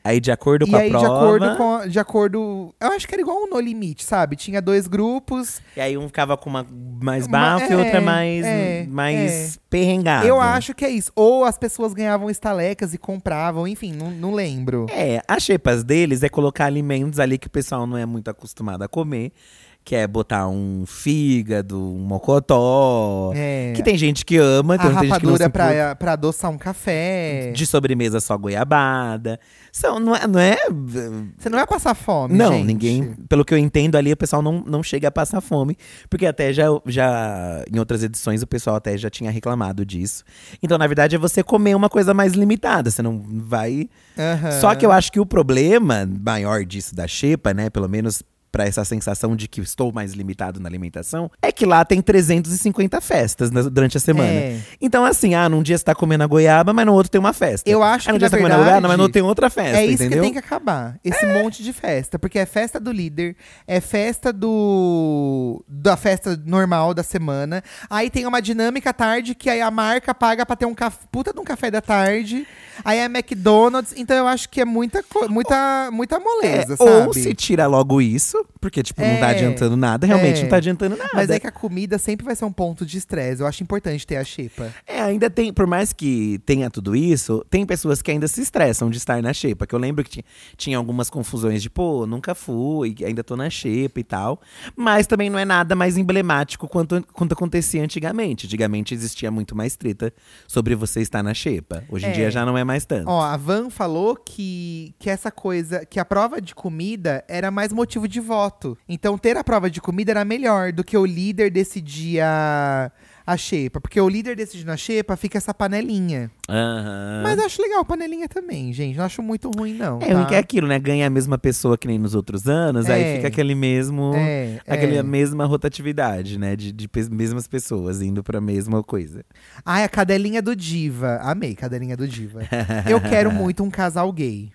Aí, de acordo E com a aí, prova… de acordo com… a- De acordo… Eu acho que era igual um No Limite, sabe? Tinha dois grupos. E aí, um ficava com uma mais Uma- bafo e é, outra mais, é, mais é. perrengada. Eu acho que é isso. Ou as pessoas ganhavam estalecas e compravam, enfim, não, não lembro. É, as xepas deles é colocar alimentos ali que o pessoal não é muito acostumado a comer. Que é botar um fígado, um mocotó. É. Que tem gente que ama, A tem muita gente que não se rapadura importa. pra, pra adoçar um café. De sobremesa só goiabada. São, não é… Não, é, Você não vai passar fome, não gente. ninguém… Pelo que eu entendo ali, o pessoal não, não chega a passar fome. Porque até já, já… Em outras edições, o pessoal até já tinha reclamado disso. Então, na verdade, é você comer uma coisa mais limitada. Você não vai… Aham. Só que eu acho que o problema maior disso da xepa, né? Pelo menos… Pra essa sensação de que estou mais limitado na alimentação, é que lá tem trezentas e cinquenta festas na- durante a semana. É. Então, assim, ah, num dia você tá comendo a goiaba, mas no outro tem uma festa. Eu acho Aí num que, dia na você tá comendo a verdade, goiaba, mas no outro tem outra festa, É isso entendeu? que tem que acabar. Esse monte de festa. Porque é festa do líder, é festa do. Da festa normal da semana. Aí tem uma dinâmica à tarde que aí a marca paga pra ter um caf... puta de um café da tarde. Aí é McDonald's. Então eu acho que é muita, co- muita, muita moleza, É, sabe? ou se tira logo isso, porque, tipo, não tá É, adiantando nada, realmente é. não tá adiantando nada. Mas é que a comida sempre vai ser um ponto de estresse. Eu acho importante ter a xepa. É, ainda tem, por mais que tenha tudo isso, tem pessoas que ainda se estressam de estar na xepa. Que eu lembro que tinha, tinha algumas confusões de, pô, nunca fui, ainda tô na xepa e tal. Mas também não é nada mais emblemático quanto, quanto acontecia antigamente. Antigamente existia muito mais treta sobre você estar na xepa. Hoje em É. dia já não é mais tanto. Ó, a Van falou que, que essa coisa, que a prova de comida era mais motivo de voto. Então ter a prova de comida era melhor do que o líder decidir a, a xepa. Porque o líder decidindo a xepa fica essa panelinha. Aham. Mas eu acho legal panelinha também, gente. Não acho muito ruim, não. É, tá? ruim que é aquilo, né? Ganha a mesma pessoa que nem nos outros anos, É. aí fica aquele mesmo… É, aquela é. mesma rotatividade, né? De, de pe- mesmas pessoas indo pra mesma coisa. Ai, a cadelinha do Diva. Amei, cadelinha do Diva. Eu quero muito um casal gay.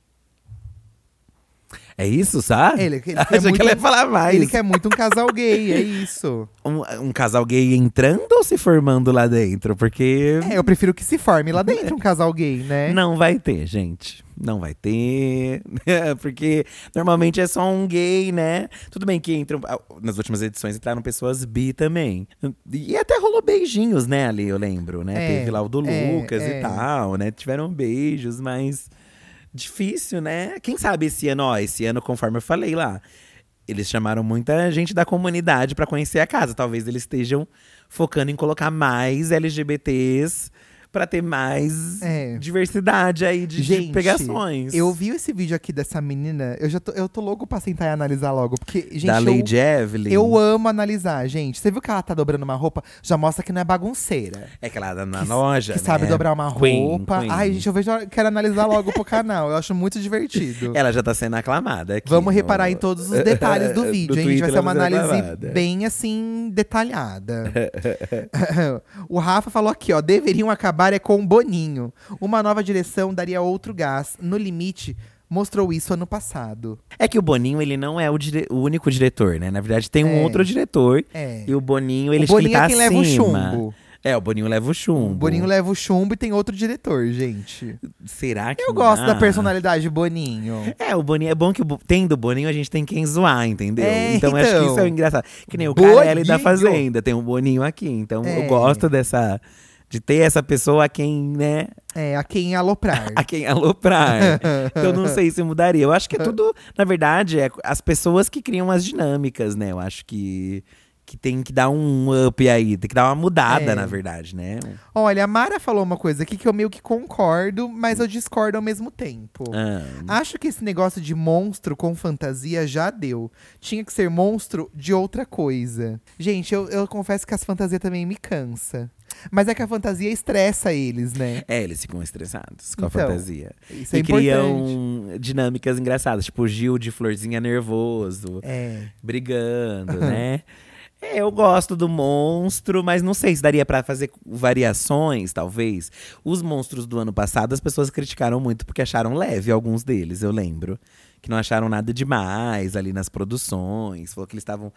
É isso, sabe? Ele, ele quer Achei muito, que ela ia falar mais. Ele quer muito um casal gay, é isso. Um, um casal gay entrando ou se formando lá dentro? Porque É, eu prefiro que se forme lá dentro um casal gay, né? não vai ter, gente. Não vai ter. Porque normalmente é só um gay, né? Tudo bem que entram. Nas últimas edições entraram pessoas bi também. E até rolou beijinhos, né, ali, eu lembro, né? É, Teve lá o do é, Lucas é. e tal, né? Tiveram beijos, mas. Difícil, né? Quem sabe esse ano, ó, esse ano, conforme eu falei lá, eles chamaram muita gente da comunidade pra conhecer a casa. Talvez eles estejam focando em colocar mais L G B Ts pra ter mais É. diversidade aí de, de Gente, pegações. eu vi esse vídeo aqui dessa menina, eu já tô, eu tô louco pra sentar e analisar logo. Porque, gente, da eu, Lady Evelyn. eu amo analisar, gente. Você viu que ela tá dobrando uma roupa? Já mostra que não é bagunceira. É que ela na loja, Que sabe né? dobrar uma Queen, roupa. Queen. Ai, gente, eu vejo, quero analisar logo pro canal. Eu acho muito divertido. Ela já tá sendo aclamada aqui. Vamos no- reparar em todos os detalhes do No vídeo, hein? A gente Twitter vai ser uma ela tá sendo análise aclamada. bem, assim, detalhada. O Rafa falou aqui, ó. Deveriam acabar é com o Boninho. Uma nova direção daria outro gás. No Limite, mostrou isso ano passado. É que o Boninho, ele não é o, dire- o único diretor, né? Na verdade, tem um É. outro diretor. É. E o Boninho, ele, O Boninho acho que ele é tá quem leva o acima. chumbo. É, o Boninho leva o chumbo. O Boninho leva o chumbo e tem outro diretor, gente. Será que Eu gosto ah. da personalidade de Boninho. É, o Boninho é bom que o Bo- tendo o Boninho a gente tem quem zoar, entendeu? É, então, acho que então. isso é engraçado. Que nem o Boninho. Carelli da Fazenda, tem um Boninho aqui. Então É. eu gosto dessa de ter essa pessoa a quem, né, É, a quem aloprar. a quem aloprar. Então não sei se mudaria. Eu acho que é tudo, na verdade, é as pessoas que criam as dinâmicas, né? Eu acho que que tem que dar um up aí, tem que dar uma mudada, É. na verdade, né? Olha, a Mara falou uma coisa aqui que eu meio que concordo, mas eu discordo ao mesmo tempo. Ah, Acho que esse negócio de monstro com fantasia já deu. Tinha que ser monstro de outra coisa. Gente, eu, eu confesso que as fantasias também me cansa. Mas é que a fantasia estressa eles, né? é, eles ficam estressados com a Então, fantasia. Isso é E importante. criam dinâmicas engraçadas, tipo o Gil de Florzinha nervoso, É. brigando, né? É, eu gosto do monstro, mas não sei se daria pra fazer variações, talvez. Os monstros do ano passado, as pessoas criticaram muito porque acharam leve alguns deles, eu lembro. Que não acharam nada demais ali nas produções. Falou que eles estavam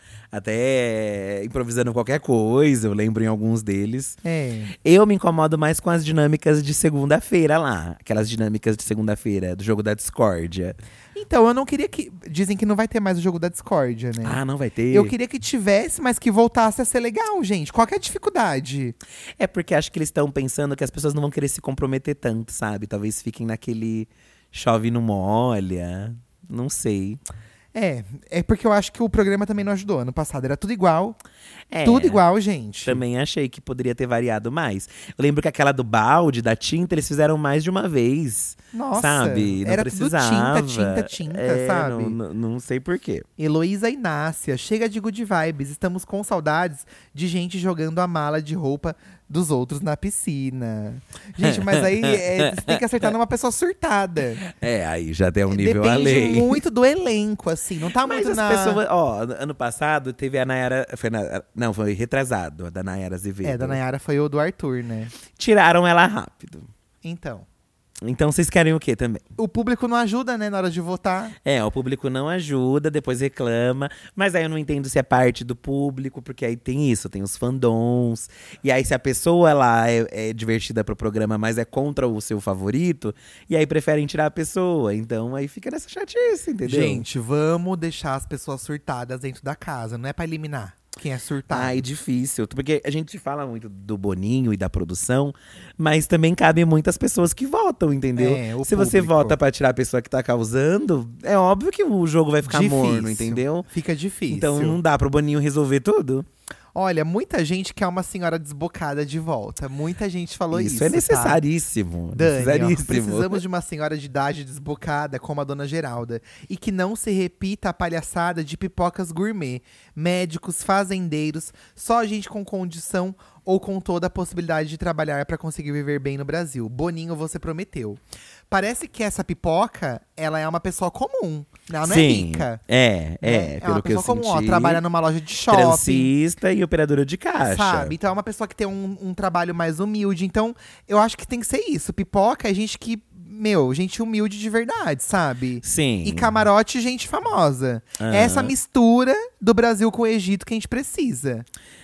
até improvisando qualquer coisa, eu lembro em alguns deles. É. Eu me incomodo mais com as dinâmicas de segunda-feira lá. Aquelas dinâmicas de segunda-feira, do jogo da discórdia. Então, eu não queria que… Dizem que não vai ter mais o jogo da discórdia, né? Ah, não vai ter? Eu queria que tivesse, mas que voltasse a ser legal, gente. Qual que é a dificuldade? É porque acho que eles estão pensando que as pessoas não vão querer se comprometer tanto, sabe? Talvez fiquem naquele chove e não molha. Não sei. É, é porque eu acho que o programa também não ajudou. Ano passado era tudo igual. É, Tudo igual, gente. Também achei que poderia ter variado mais. Eu lembro que aquela do balde, da tinta, eles fizeram mais de uma vez. Nossa, sabe? Não era precisava. tudo tinta, tinta, tinta, É, sabe? Não, não, não sei porquê. Heloísa Inácia, chega de good vibes. Estamos com saudades de gente jogando a mala de roupa dos outros na piscina. Gente, mas aí é, você tem que acertar numa pessoa surtada. É, aí já tem um nível Depende além. muito do elenco, assim. Não tá Mas muito as na… pessoas. Ó, ano passado teve a Nayara. Foi na- não, foi retrasado, a da Nayara Azevedo. É, da Nayara foi o do Arthur, né? Tiraram ela rápido. Então, Então vocês querem o quê também? o público não ajuda, né, na hora de votar. É, o público não ajuda, depois reclama. Mas aí eu não entendo se é parte do público, porque aí tem isso, tem os fandoms. E aí se a pessoa lá é, é divertida pro programa, mas é contra o seu favorito, e aí preferem tirar a pessoa. Então aí fica nessa chatice, entendeu? Gente, vamos deixar as pessoas surtadas dentro da casa. Não é pra eliminar quem é surtado. Ai, difícil. Porque a gente fala muito do Boninho e da produção, mas também cabe muitas pessoas que votam, entendeu? É, o Se você público. vota pra tirar a pessoa que tá causando, é óbvio que o jogo vai ficar Difícil. morno, entendeu? Fica difícil. Então não dá pro Boninho resolver tudo. Olha, muita gente quer uma senhora desbocada de volta. Muita gente falou isso. Isso é tá? necessaríssimo. Dani, ó, necessaríssimo. precisamos de uma senhora de idade desbocada como a dona Geralda. E que não se repita a palhaçada de pipocas gourmet. Médicos, fazendeiros, só gente com condição ou com toda a possibilidade de trabalhar para conseguir viver bem no Brasil. Boninho, você prometeu. Parece que essa pipoca, ela é uma pessoa comum. Ela não é Sim, rica. é, é, né? É pelo uma que eu pessoa comum, senti. ó, trabalha numa loja de shopping. Transista e operadora de caixa. Sabe? Então é uma pessoa que tem um, um trabalho mais humilde. Então, eu acho que tem que ser isso. Pipoca é gente que, meu, gente humilde de verdade, sabe? Sim. E camarote, gente famosa. Aham. É essa mistura do Brasil com o Egito que a gente precisa.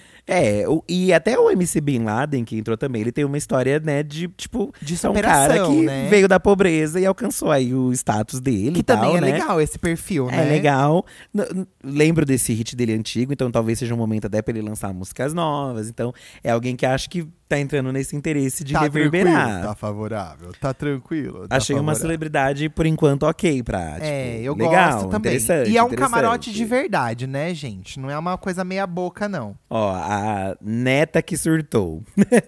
É, o- e até o M C Bin Laden, que entrou também, ele tem uma história, né, de, tipo… De é um cara superação, que né? veio da pobreza e alcançou aí o status dele Que e tal, também é né? legal esse perfil, É né? legal. N- n- lembro desse hit dele antigo, então talvez seja um momento até pra ele lançar músicas novas. Então, é alguém que acho que tá entrando nesse interesse de Tá reverberar. tranquilo, tá favorável, tá tranquilo. tá Achei uma favorável. celebridade, por enquanto, ok pra, tipo, É, eu legal, gosto também. interessante, E é um interessante. camarote de verdade, né, gente? Não é uma coisa meia boca, não. Ó, a neta que surtou.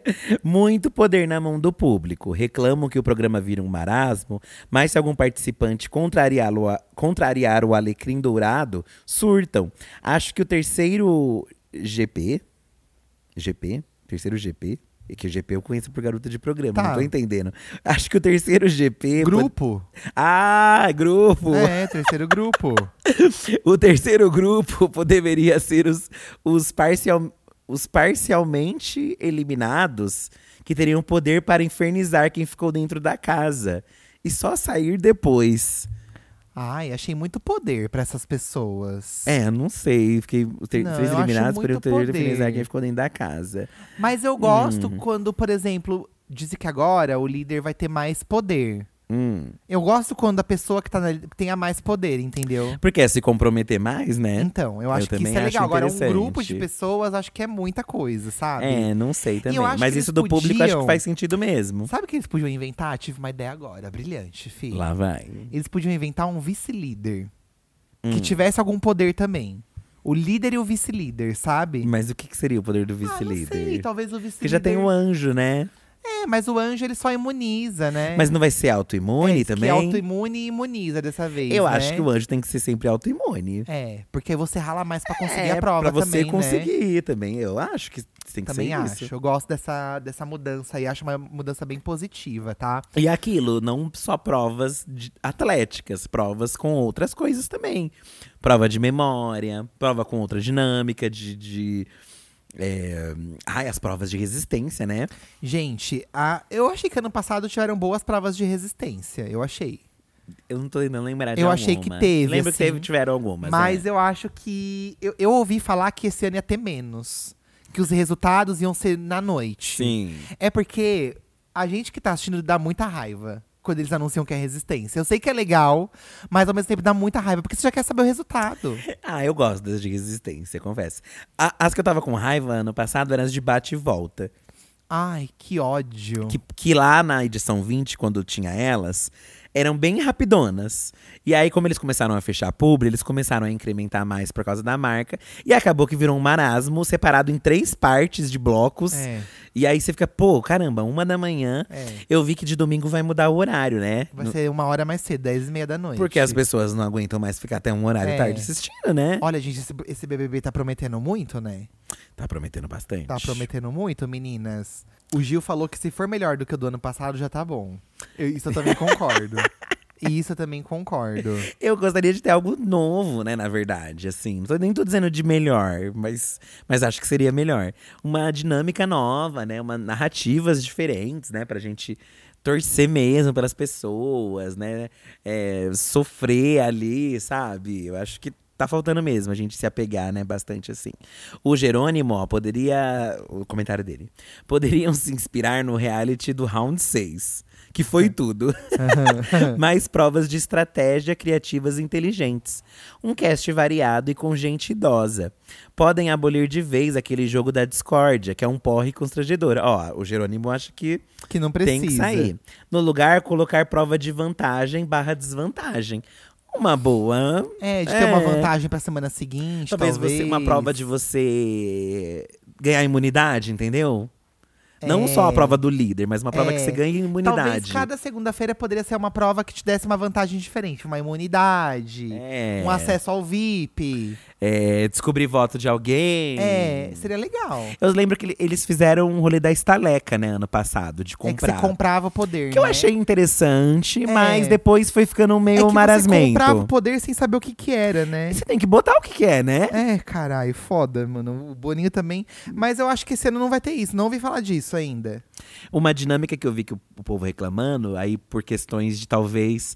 Muito poder na mão do público. Reclamam que o programa vira um marasmo, mas se algum participante contrariá-lo a- contrariar o alecrim dourado, surtam. Acho que o terceiro G P… G P? Terceiro G P? É que o G P eu conheço por garota de programa, Tá. não tô entendendo. Acho que o terceiro G P… Grupo? Ah, grupo! É, terceiro grupo. O terceiro grupo deveria ser os, os, parcial, os parcialmente eliminados, que teriam poder para infernizar quem ficou dentro da casa. E só sair depois. Ai, achei muito poder pra essas pessoas. É, não sei. Fiquei os ter- Não, três eu acho eliminados muito poderiam ter poder. infernizar quem ficou dentro da casa. Mas eu gosto Hum. quando, por exemplo, dizem que agora o líder vai ter mais poder. Hum. Eu gosto quando a pessoa que tá na, tenha mais poder, entendeu? Porque é se comprometer mais, né? Então, eu acho que também isso é acho legal. Agora, um interessante. grupo de pessoas, acho que é muita coisa, sabe? É, não sei também. eu acho Mas que isso eles do público acho que podiam- faz sentido mesmo. Sabe o que eles podiam inventar? Tive uma ideia agora, brilhante, filho. Lá vai. Eles podiam inventar um vice-líder. Hum. Que tivesse algum poder também. O líder e o vice-líder, sabe? Mas o que, que seria o poder do Ah, não sei, vice-líder? talvez o vice-líder… Porque já tem o anjo, né? É, mas o anjo ele só imuniza, né? Mas não vai ser autoimune é, também? Que autoimune e imuniza dessa vez. Eu né? acho que o anjo tem que ser sempre autoimune. É, porque você rala mais pra conseguir É, a prova pra você também, conseguir né? também. Eu acho que tem que Também ser acho. isso. Eu gosto dessa, dessa mudança e acho uma mudança bem positiva, tá? E aquilo, não só provas de- atléticas, provas com outras coisas também. Prova de memória, prova com outra dinâmica, de. de é... Ai, as provas de resistência, né? Gente, a, eu achei que ano passado tiveram boas provas de resistência. Eu achei. Eu não tô tentando lembrar de Eu alguma. achei que teve, Lembro que assim, teve, tiveram algumas. Mas é. eu acho que. Eu, eu ouvi falar que esse ano ia ter menos. Que os resultados iam ser na noite. Sim. É porque a gente que tá assistindo dá muita raiva quando eles anunciam que é resistência. Eu sei que é legal, mas ao mesmo tempo dá muita raiva, porque você já quer saber o resultado. Ah, eu gosto das de resistência, confesso. A- as que eu tava com raiva ano passado eram as de bate e volta. Ai, que ódio. Que, que lá na edição vinte, quando tinha elas, eram bem rapidonas. E aí, como eles começaram a fechar a publi, eles começaram a incrementar mais por causa da marca. E acabou que virou um marasmo separado em três partes de blocos. É. E aí você fica, pô, caramba, uma da manhã. É. Eu vi que de domingo vai mudar o horário, né? Vai No- ser uma hora mais cedo, dez e meia da noite. Porque as pessoas não aguentam mais ficar até um horário É. tarde assistindo, né? Olha, gente, esse, esse B B B tá prometendo muito, né? Tá prometendo bastante. Tá prometendo muito, meninas. O Gil falou que se for melhor do que o do ano passado, já tá bom. Eu- isso eu também concordo. E isso eu também concordo. Eu gostaria de ter algo novo, né, na verdade, assim. Não tô, nem tô dizendo de melhor, mas, mas acho que seria melhor. Uma dinâmica nova, né, uma narrativas diferentes, né, pra gente torcer mesmo pelas pessoas, né, é, sofrer ali, sabe? Eu acho que tá faltando mesmo a gente se apegar, né, bastante assim. O Jerônimo, ó, poderia… O comentário dele. Poderiam se inspirar no reality do Round seis. Que foi tudo. Mais provas de estratégia criativas e inteligentes. Um cast variado e com gente idosa. Podem abolir de vez aquele jogo da discórdia, que é um porre constrangedor. Ó, o Jerônimo acha que Que não precisa. tem que sair. No lugar, colocar prova de vantagem barra desvantagem. Uma boa… É, de ter uma vantagem pra semana seguinte, Talvez, talvez. você, uma prova de você ganhar imunidade, entendeu? Não É. só a prova do líder, mas uma prova É. que você ganha imunidade. Talvez cada segunda-feira poderia ser uma prova que te desse uma vantagem diferente. Uma imunidade, É. um acesso ao V I P. É, descobrir voto de alguém. É, seria legal. Eu lembro que ele- eles fizeram um rolê da estaleca, né, ano passado, de É que comprar. você comprava o poder, que eu né? achei interessante, É. mas depois foi ficando É meio que marasmento. você comprava o poder sem saber o que que era, né? Você tem que botar o que que é, né? É, caralho, foda, mano. O Boninho também. Mas eu acho que esse ano não vai ter isso. Não ouvi falar disso ainda. Uma dinâmica que eu vi que o, o povo reclamando, aí por questões de talvez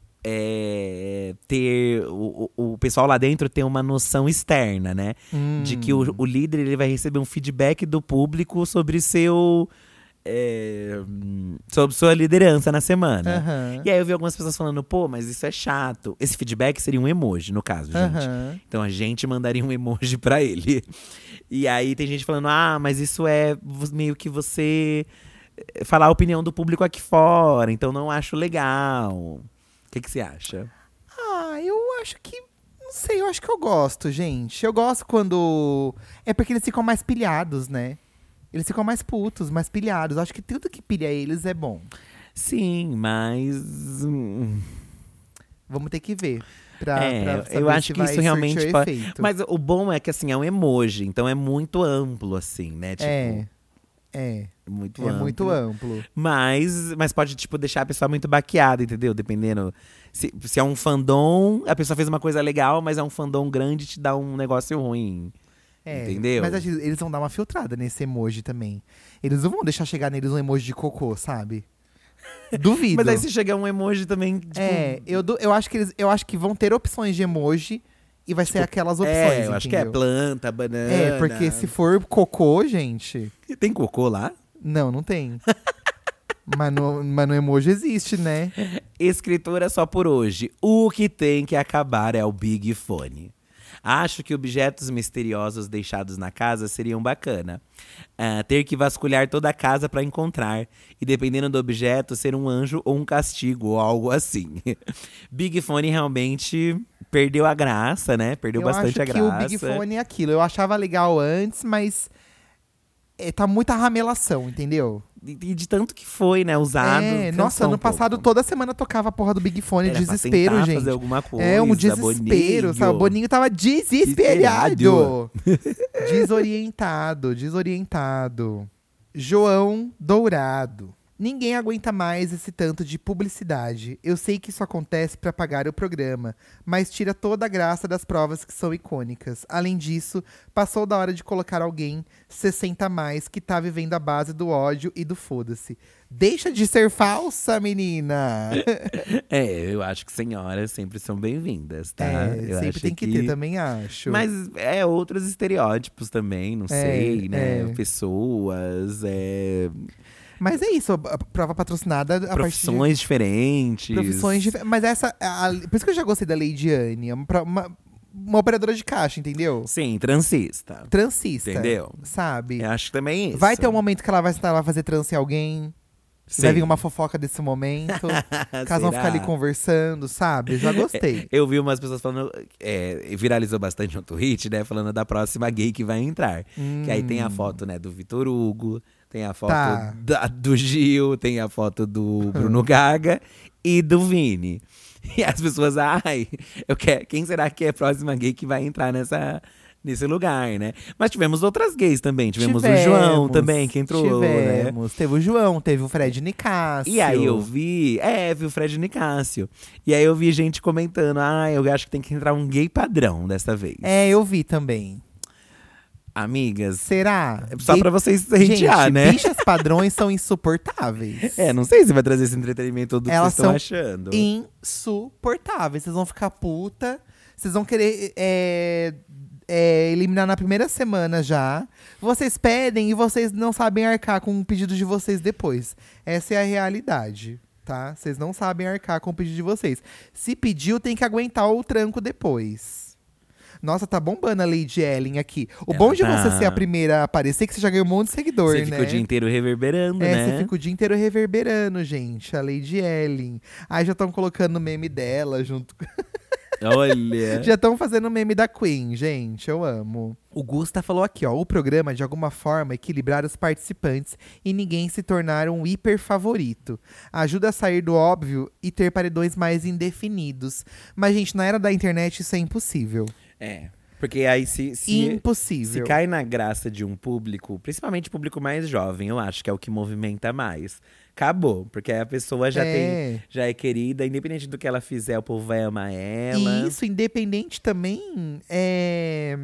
é, ter o, o o pessoal lá dentro ter uma noção externa, né? De que o, o líder ele vai receber um feedback do público sobre seu é, sobre sua liderança na semana. Aham. E aí eu vi algumas pessoas falando, pô, mas isso é chato. Esse feedback seria um emoji, no caso, gente. Aham. Então a gente mandaria um emoji pra ele. E aí tem gente falando, ah, mas isso é vo- meio que você eh, falar a opinião do público aqui fora, então não acho legal. O que que você acha? Ah, eu acho que. Não sei, eu acho que eu gosto, gente. Eu gosto quando. É porque eles ficam mais pilhados, né? Eles ficam mais putos, mais pilhados. Eu acho que tudo que pilha eles é bom. Sim, mas hum, Vamos ter que ver. Pra, É, pra eu saber acho se que vai isso surtir realmente o pode- efeito. mas o bom é que assim é um emoji, então é muito amplo assim, né? Tipo, É. É. muito É amplo. muito amplo. Mas, mas pode, tipo, deixar a pessoa muito baqueada, entendeu? Dependendo. Se, se é um fandom, a pessoa fez uma coisa legal, mas é um fandom grande e te dá um negócio ruim. É, Entendeu? Mas acho que eles vão dar uma filtrada nesse emoji também. Eles não vão deixar chegar neles um emoji de cocô, sabe? Duvido. Mas aí se chegar um emoji também, tipo… É, eu, du- eu, acho que eles, eu acho que vão ter opções de emoji e vai ser aquelas opções. é, eu acho que é entendeu? planta, banana… É, porque se for cocô, gente. Tem cocô lá? Não, não tem. mas, no, mas no emoji existe, né? Escritora só por hoje. O que tem que acabar é o Big Fone. Acho que objetos misteriosos deixados na casa seriam bacana. Ah, ter que vasculhar toda a casa para encontrar. E dependendo do objeto, ser um anjo ou um castigo, ou algo assim. Big Fone realmente perdeu a graça, né? Perdeu eu bastante acho a que graça. o Big Fone é aquilo. Eu achava legal antes, mas é, tá muita ramelação, entendeu? e de, de tanto que foi, né, usado. É, nossa, um ano passado pouco. toda semana tocava a porra do Big Fone, Era pra desespero, tentar gente. fazer alguma coisa, é, um desespero, Boninho. sabe? O Boninho tava desesperado. desorientado, desorientado. João Dourado. Ninguém aguenta mais esse tanto de publicidade. Eu sei que isso acontece para pagar o programa, mas tira toda a graça das provas que são icônicas. Além disso, passou da hora de colocar alguém sessenta a mais que tá vivendo a base do ódio e do foda-se. Deixa de ser falsa, menina! É, eu acho que senhoras sempre são bem-vindas, tá? É, eu sempre acho tem que, ter, também acho. Mas é outros estereótipos também, não É, sei, né? é. Pessoas, é, Mas é isso, a prova patrocinada… A profissões partir diferentes. de profissões diferentes. Mas essa… a- por isso que eu já gostei da Leidiane. É uma, pro- uma, uma operadora de caixa, entendeu? Sim, transista. Transista. Entendeu? Sabe? Eu acho também isso. Vai ter um momento que ela vai estar lá fazer trance em alguém. Sim. Vai vir uma fofoca desse momento. Caso vão ficar ali Será? conversando, sabe? Já gostei. Eu vi umas pessoas falando, é, viralizou bastante no tweet, né? Falando da próxima gay que vai entrar. Que aí tem a foto, né, do Vitor Hugo, tem a foto Tá. da- do Gil, tem a foto do Bruno Gaga e do Vini. E as pessoas, ai, eu quero, quem será que é a próxima gay que vai entrar nessa, nesse lugar, né? Mas tivemos outras gays também. Tivemos, o João também, que entrou, né? Tivemos. Teve o João, teve o Fred Nicásio. E aí eu vi, é, vi o Fred Nicásio. E aí eu vi gente comentando, ah, eu acho que tem que entrar um gay padrão dessa vez. É, eu vi também. Amigas, Será? só Gay- pra vocês hatear, Gente, né? bichas padrões são insuportáveis. É, não sei se vai trazer esse entretenimento todo que Elas vocês estão são achando. insuportáveis. Vocês vão ficar puta. Vocês vão querer é, é, eliminar na primeira semana já. Vocês pedem e vocês não sabem arcar com o pedido de vocês depois. Essa é a realidade, tá? Vocês não sabem arcar com o pedido de vocês. Se pediu, tem que aguentar o tranco depois. Nossa, tá bombando a Lady Ellen aqui. O Ela bom de tá- você ser a primeira a aparecer é que você já ganhou um monte de seguidor, Você né? fica o dia inteiro reverberando, É, né? você fica o dia inteiro reverberando, gente. A Lady Ellen. Aí já estão colocando o meme dela junto. com- Olha. Já estão fazendo o meme da Queen, gente. Eu amo. O Gusta falou aqui, ó. O programa, de alguma forma, equilibrar os participantes e ninguém se tornar um hiper favorito. Ajuda a sair do óbvio e ter paredões mais indefinidos. Mas, gente, na era da internet isso é impossível. É. Porque aí se, se, se impossível. cai na graça de um público, principalmente público mais jovem, eu acho que é o que movimenta mais. Acabou, porque aí a pessoa já É. tem, já é querida, independente do que ela fizer, o povo vai amar ela. E isso, independente também é,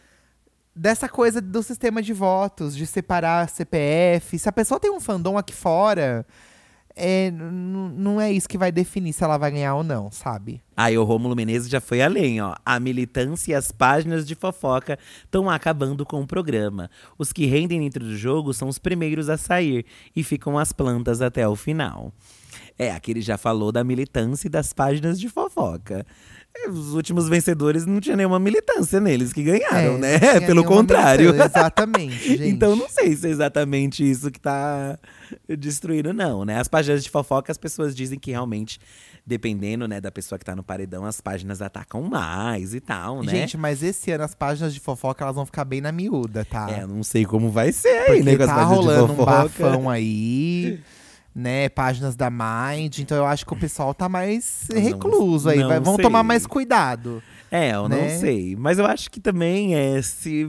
dessa coisa do sistema de votos, de separar C P F. Se a pessoa tem um fandom aqui fora, é, n- não é isso que vai definir se ela vai ganhar ou não, sabe? Aí o Rômulo Menezes já foi além, ó. A militância e as páginas de fofoca estão acabando com o programa. Os que rendem dentro do jogo são os primeiros a sair e ficam as plantas até o final. É, aqui ele já falou da militância e das páginas de fofoca. É, os últimos vencedores não tinha nenhuma militância neles que ganharam, É, né? não tinha Pelo nenhuma contrário. militância, exatamente, gente. Então não sei se é exatamente isso que tá destruindo, não, né? As páginas de fofoca, as pessoas dizem que realmente, dependendo, né, da pessoa que tá no paredão, as páginas atacam mais e tal, né? Gente, mas esse ano as páginas de fofoca elas vão ficar bem na miúda, tá? É, não sei como vai ser aí, Porque né, com as tá páginas de rolando um fofoca. bafão aí, né? Páginas da Mind. Então eu acho que o pessoal tá mais Eu não- recluso aí. não vai- vão sei. tomar mais cuidado. É, eu né? não sei. Mas eu acho que também é se,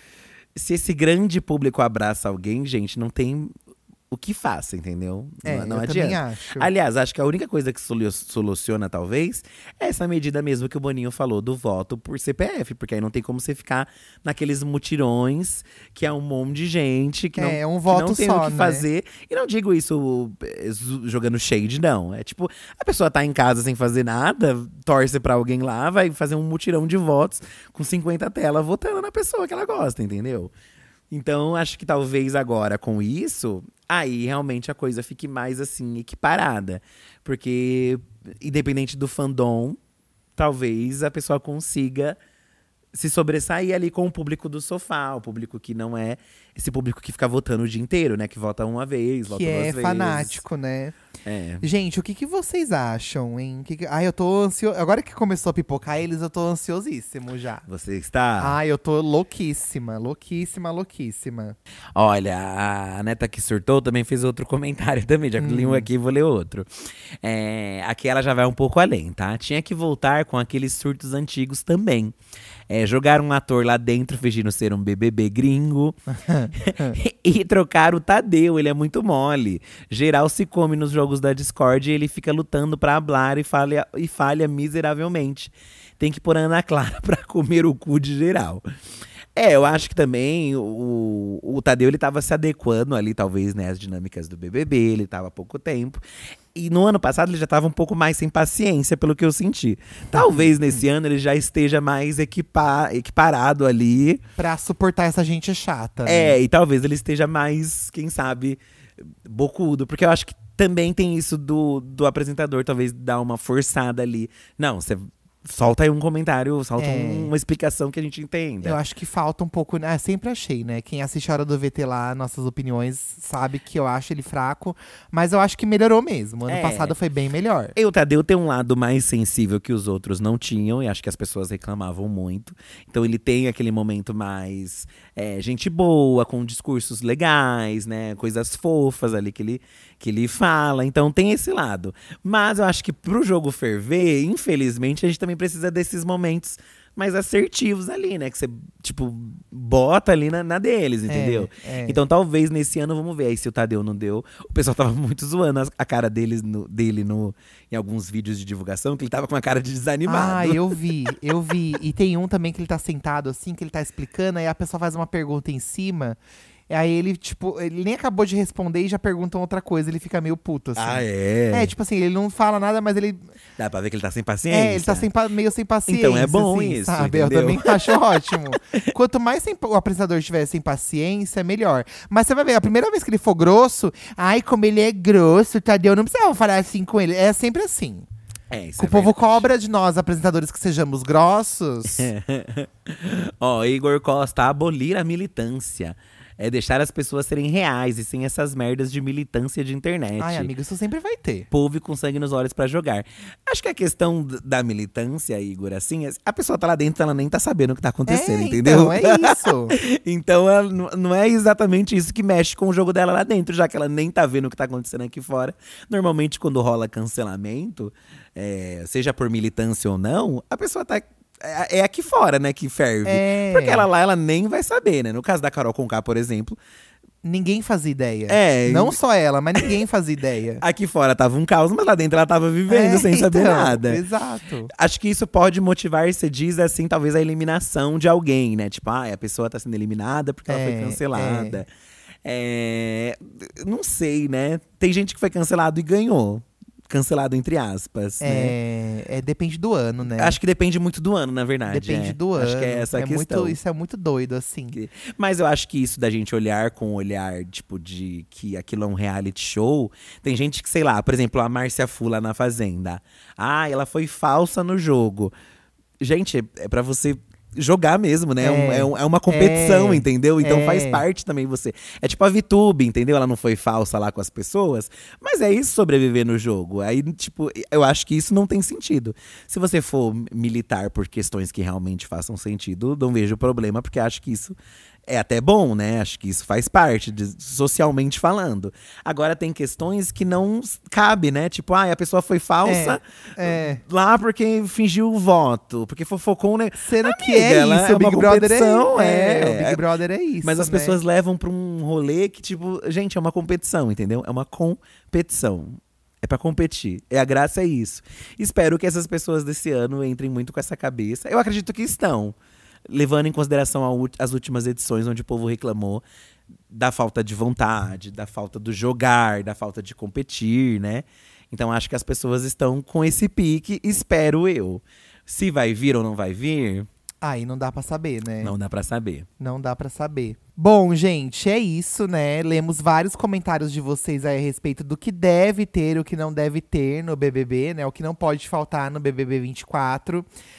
se esse grande público abraça alguém, gente, não tem o que faça, entendeu? É, não não eu adianta. também acho. Aliás, acho que a única coisa que solu- soluciona, talvez, é essa medida mesmo que o Boninho falou do voto por C P F. Porque aí não tem como você ficar naqueles mutirões, que é um monte de gente que não, É, um que voto não tem só, o que né? fazer. E não digo isso eh, zo- jogando shade, não. É tipo, a pessoa tá em casa sem fazer nada, torce pra alguém lá, vai fazer um mutirão de votos com cinquenta telas votando na pessoa que ela gosta, entendeu? Então, acho que talvez agora com isso, aí realmente a coisa fique mais assim, equiparada. Porque, independente do fandom, talvez a pessoa consiga se sobressair ali com o público do sofá, o público que não é esse público que fica votando o dia inteiro, né? Que vota uma vez, vota Que duas é vezes. fanático, né? É. Gente, o que, que vocês acham, hein? Que que... Ai, eu tô ansioso. Agora que começou a pipocar eles, eu tô ansiosíssimo já. Você está… Ai, eu tô louquíssima, louquíssima, louquíssima. Olha, a Neta que surtou também fez outro comentário também. Já que li um aqui, vou ler outro. É, aqui ela já vai um pouco além, tá? Tinha que voltar com aqueles surtos antigos também. É, jogar um ator lá dentro fingindo ser um B B B gringo. E trocar o Tadeu, ele é muito mole. Geral se come nos jogos da Discord e ele fica lutando pra hablar e falha, e falha miseravelmente. Tem que pôr a Ana Clara pra comer o cu de geral. É, eu acho que também o, o Tadeu, ele tava se adequando ali, talvez, né, às dinâmicas do B B B, ele tava há pouco tempo. E no ano passado ele já tava um pouco mais sem paciência, pelo que eu senti. Talvez nesse ano ele já esteja mais equipa, equiparado ali. Pra suportar essa gente chata, né? É, e talvez ele esteja mais, quem sabe, bocudo. Porque eu acho que também tem isso do, do apresentador, talvez dar uma forçada ali. Não, você… Solta aí um comentário, solta É. um- uma explicação que a gente entenda. Eu acho que falta um pouco, né? Sempre achei, né? Quem assiste a Hora do V T lá, nossas opiniões, sabe que eu acho ele fraco. Mas eu acho que melhorou mesmo. Ano É. passado foi bem melhor. E o Tadeu tem um lado mais sensível que os outros não tinham, e acho que as pessoas reclamavam muito. Então ele tem aquele momento mais é, gente boa, com discursos legais, né? Coisas fofas ali que ele, que ele fala. Então tem esse lado. Mas eu acho que pro jogo ferver, infelizmente, a gente também precisa desses momentos mais assertivos ali, né? Que você, tipo, bota ali na, na deles, entendeu? é. Então talvez nesse ano, vamos ver aí se o Tadeu não deu. O pessoal tava muito zoando as- a cara deles no- dele no, em alguns vídeos de divulgação, que ele tava com a cara de desanimado. Ah, eu vi, eu vi. E tem um também que ele tá sentado assim, que ele tá explicando, aí a pessoa faz uma pergunta em cima. E aí ele, tipo, ele nem acabou de responder e já perguntam outra coisa, ele fica meio puto, assim. Ah, é? É, tipo assim, ele não fala nada, mas ele. Dá pra ver que ele tá sem paciência. É, ele tá sem pa- meio sem paciência. Então é bom assim, isso, sabe? Eu entendeu? também acho ótimo. Quanto mais sem- o apresentador estiver sem paciência, melhor. Mas você vai ver, a primeira vez que ele for grosso, ai, como ele é grosso, Tadeu, não precisava falar assim com ele. É sempre assim. É, isso o é povo verdade. cobra de nós, apresentadores, que sejamos grossos. Ó, Igor Costa, abolir a militância. É deixar as pessoas serem reais e sem essas merdas de militância de internet. Ai, amigo, isso sempre vai ter. Povo com sangue nos olhos pra jogar. Acho que a questão d- da militância, Igor, assim, é- a pessoa tá lá dentro, ela nem tá sabendo o que tá acontecendo, É, entendeu? então, é isso. Então, ela n- não é exatamente isso que mexe com o jogo dela lá dentro, já que ela nem tá vendo o que tá acontecendo aqui fora. Normalmente, quando rola cancelamento, é, seja por militância ou não, a pessoa tá. É é aqui fora, né, que ferve. É. Porque ela lá, ela nem vai saber, né? No caso da Carol Conká, por exemplo, Ninguém fazia ideia. É, Não só ela, mas ninguém fazia ideia. aqui fora tava um caos, mas lá dentro ela tava vivendo É, sem saber então, nada. Exato. Acho que isso pode motivar, você diz assim, talvez a eliminação de alguém, né? Tipo, ah, a pessoa tá sendo eliminada porque ela É, foi cancelada. É, não sei, né? Tem gente que foi cancelado e ganhou. Cancelado entre aspas, né? É, é, depende do ano, né? Acho que depende muito do ano, na verdade. Depende é. do ano. Acho que é essa a questão. Muito, isso é muito doido, assim. Mas eu acho que isso da gente olhar com um olhar, tipo, de que aquilo é um reality show. Tem gente que, sei lá, por exemplo, a Márcia Fula na Fazenda. Ah, ela foi falsa no jogo. Gente, é pra você jogar mesmo, né? É, um- É. é um- é uma competição, É. entendeu? Então É. faz parte também você. É tipo a VTube, entendeu? Ela não foi falsa lá com as pessoas. Mas é isso sobreviver no jogo. Aí, tipo, eu acho que isso não tem sentido. Se você for militar por questões que realmente façam sentido, não vejo problema, porque acho que isso é até bom, né? Acho que isso faz parte, de- socialmente falando. Agora tem questões que não s- cabe, né? Tipo, ah, a pessoa foi falsa É. lá porque fingiu o voto, porque fofocou, né? Sendo que Amiga, é ela isso, é o Big uma Brother é, competição, é, é. o Big Brother é isso. Mas as né? pessoas levam pra um rolê que, tipo, gente, é uma competição, entendeu? É uma competição. É pra competir. É a graça é isso. Espero que essas pessoas desse ano entrem muito com essa cabeça. Eu acredito que estão. Levando em consideração a ult- as últimas edições onde o povo reclamou da falta de vontade, da falta do jogar, da falta de competir, né? Então acho que as pessoas estão com esse pique, espero eu. Se vai vir ou não vai vir, Aí não dá pra saber, né? não dá pra saber. Não dá pra saber. Bom, gente, é isso, né? Lemos vários comentários de vocês aí a respeito do que deve ter, o que não deve ter no B B B, né? O que não pode faltar no B B B vinte e quatro.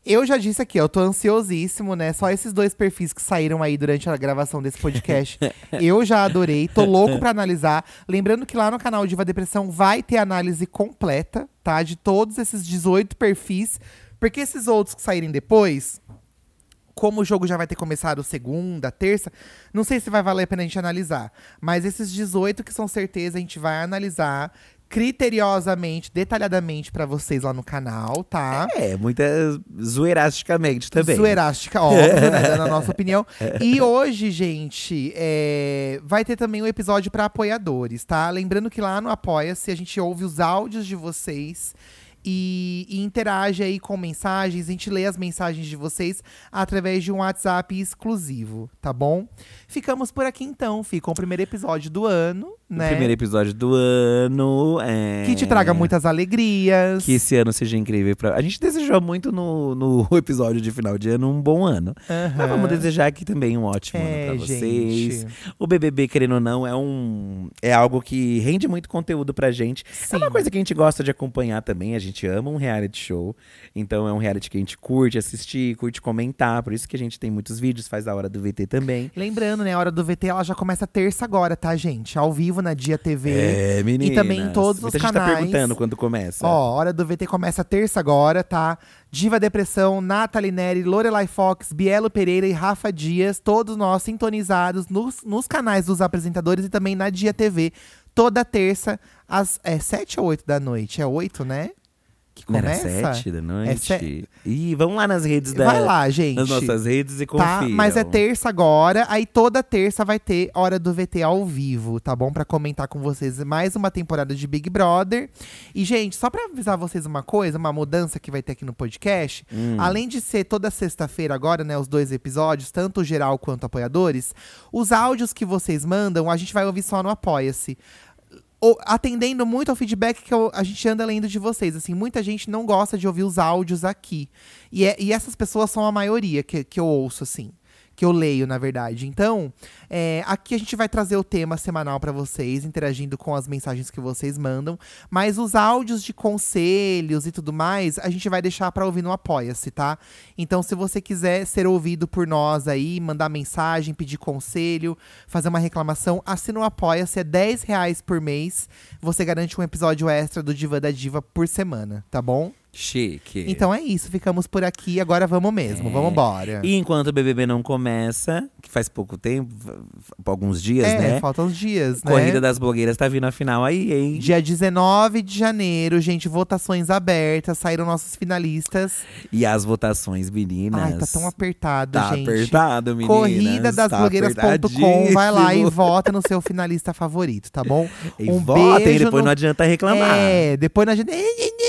Eu já disse aqui, eu tô ansiosíssimo, né? Só esses dois perfis que saíram aí durante a gravação desse podcast. Eu já adorei, tô louco pra analisar. Lembrando que lá no canal Diva Depressão vai ter análise completa, tá? De todos esses dezoito perfis. Porque esses outros que saírem depois, como o jogo já vai ter começado segunda, terça, não sei se vai valer a pena a gente analisar. Mas esses dezoito que são certeza, a gente vai analisar criteriosamente, detalhadamente pra vocês lá no canal, tá? É, muita zoeirasticamente também. Zoeirástica, óbvio, né? Dando a nossa opinião. E hoje, gente, é, vai ter também um episódio pra apoiadores, tá? Lembrando que lá no Apoia-se a gente ouve os áudios de vocês. E, e interage aí com mensagens, a gente lê as mensagens de vocês através de um WhatsApp exclusivo, tá bom? Ficamos por aqui então, fica o primeiro episódio do ano, né? O primeiro episódio do ano. É... Que te traga muitas alegrias. Que esse ano seja incrível. Pra... A gente desejou muito no, no episódio de final de ano um bom ano. Uhum. Mas vamos desejar aqui também um ótimo É, ano pra vocês. gente. O B B B, querendo ou não, é um é algo que rende muito conteúdo pra gente. Sim. É uma coisa que a gente gosta de acompanhar também. A gente ama um reality show. Então é um reality que a gente curte assistir, curte comentar. Por isso que a gente tem muitos vídeos, faz a Hora do V T também. Lembrando, né, a Hora do V T ela já começa terça agora, tá, gente? Ao vivo na Dia T V. É, meninas. E também em todos os Muita gente canais. tá perguntando quando começa. Ó, a Hora do V T começa terça agora, tá? Diva Depressão, Nathalie Neri, Lorelai Fox, Bielo Pereira e Rafa Dias. Todos nós sintonizados nos, nos canais dos apresentadores e também na Dia T V. Toda terça, às é, sete ou oito da noite? É oito, né? Que Não era começa? sete da É noite? se- Ih, vamos lá nas redes da, Vai lá, gente. nas nossas redes e Tá, confiram. mas é terça agora, aí toda terça vai ter Hora do V T ao vivo, tá bom? Pra comentar com vocês mais uma temporada de Big Brother. E, gente, só pra avisar vocês uma coisa, uma mudança que vai ter aqui no podcast. Hum. Além de ser toda sexta-feira agora, né, os dois episódios, tanto o geral quanto apoiadores, os áudios que vocês mandam, a gente vai ouvir só no Apoia-se. O- atendendo muito ao feedback que eu- a gente anda lendo de vocês. Assim, muita gente não gosta de ouvir os áudios aqui. E, é- e essas pessoas são a maioria que, que eu ouço, assim. Que eu leio, na verdade. Então, é, aqui a gente vai trazer o tema semanal pra vocês, interagindo com as mensagens que vocês mandam. Mas os áudios de conselhos e tudo mais, a gente vai deixar pra ouvir no Apoia-se, tá? Então, se você quiser ser ouvido por nós aí, mandar mensagem, pedir conselho, fazer uma reclamação, assina o Apoia-se, é dez reais por mês. Você garante um episódio extra do Diva da Diva por semana, tá bom? Chique. Então é isso, ficamos por aqui, agora vamos mesmo, É. vamos embora. E enquanto o B B B não começa, que faz pouco tempo, f- f- alguns dias, É, né? faltam uns dias, né? Corrida das Blogueiras tá vindo a final aí, hein? Dia dezenove de janeiro, gente, votações abertas, saíram nossos finalistas. E as votações, meninas. Ai, tá tão apertado, Tá gente. apertado, meninas. corrida das blogueiras ponto com, vai lá e vota no seu finalista favorito, tá bom? E um votem, beijo depois no- não adianta reclamar. É, depois na gente.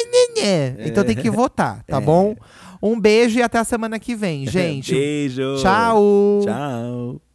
Então tem que votar, tá bom? Um beijo e até a semana que vem, gente. Beijo. Tchau. Tchau.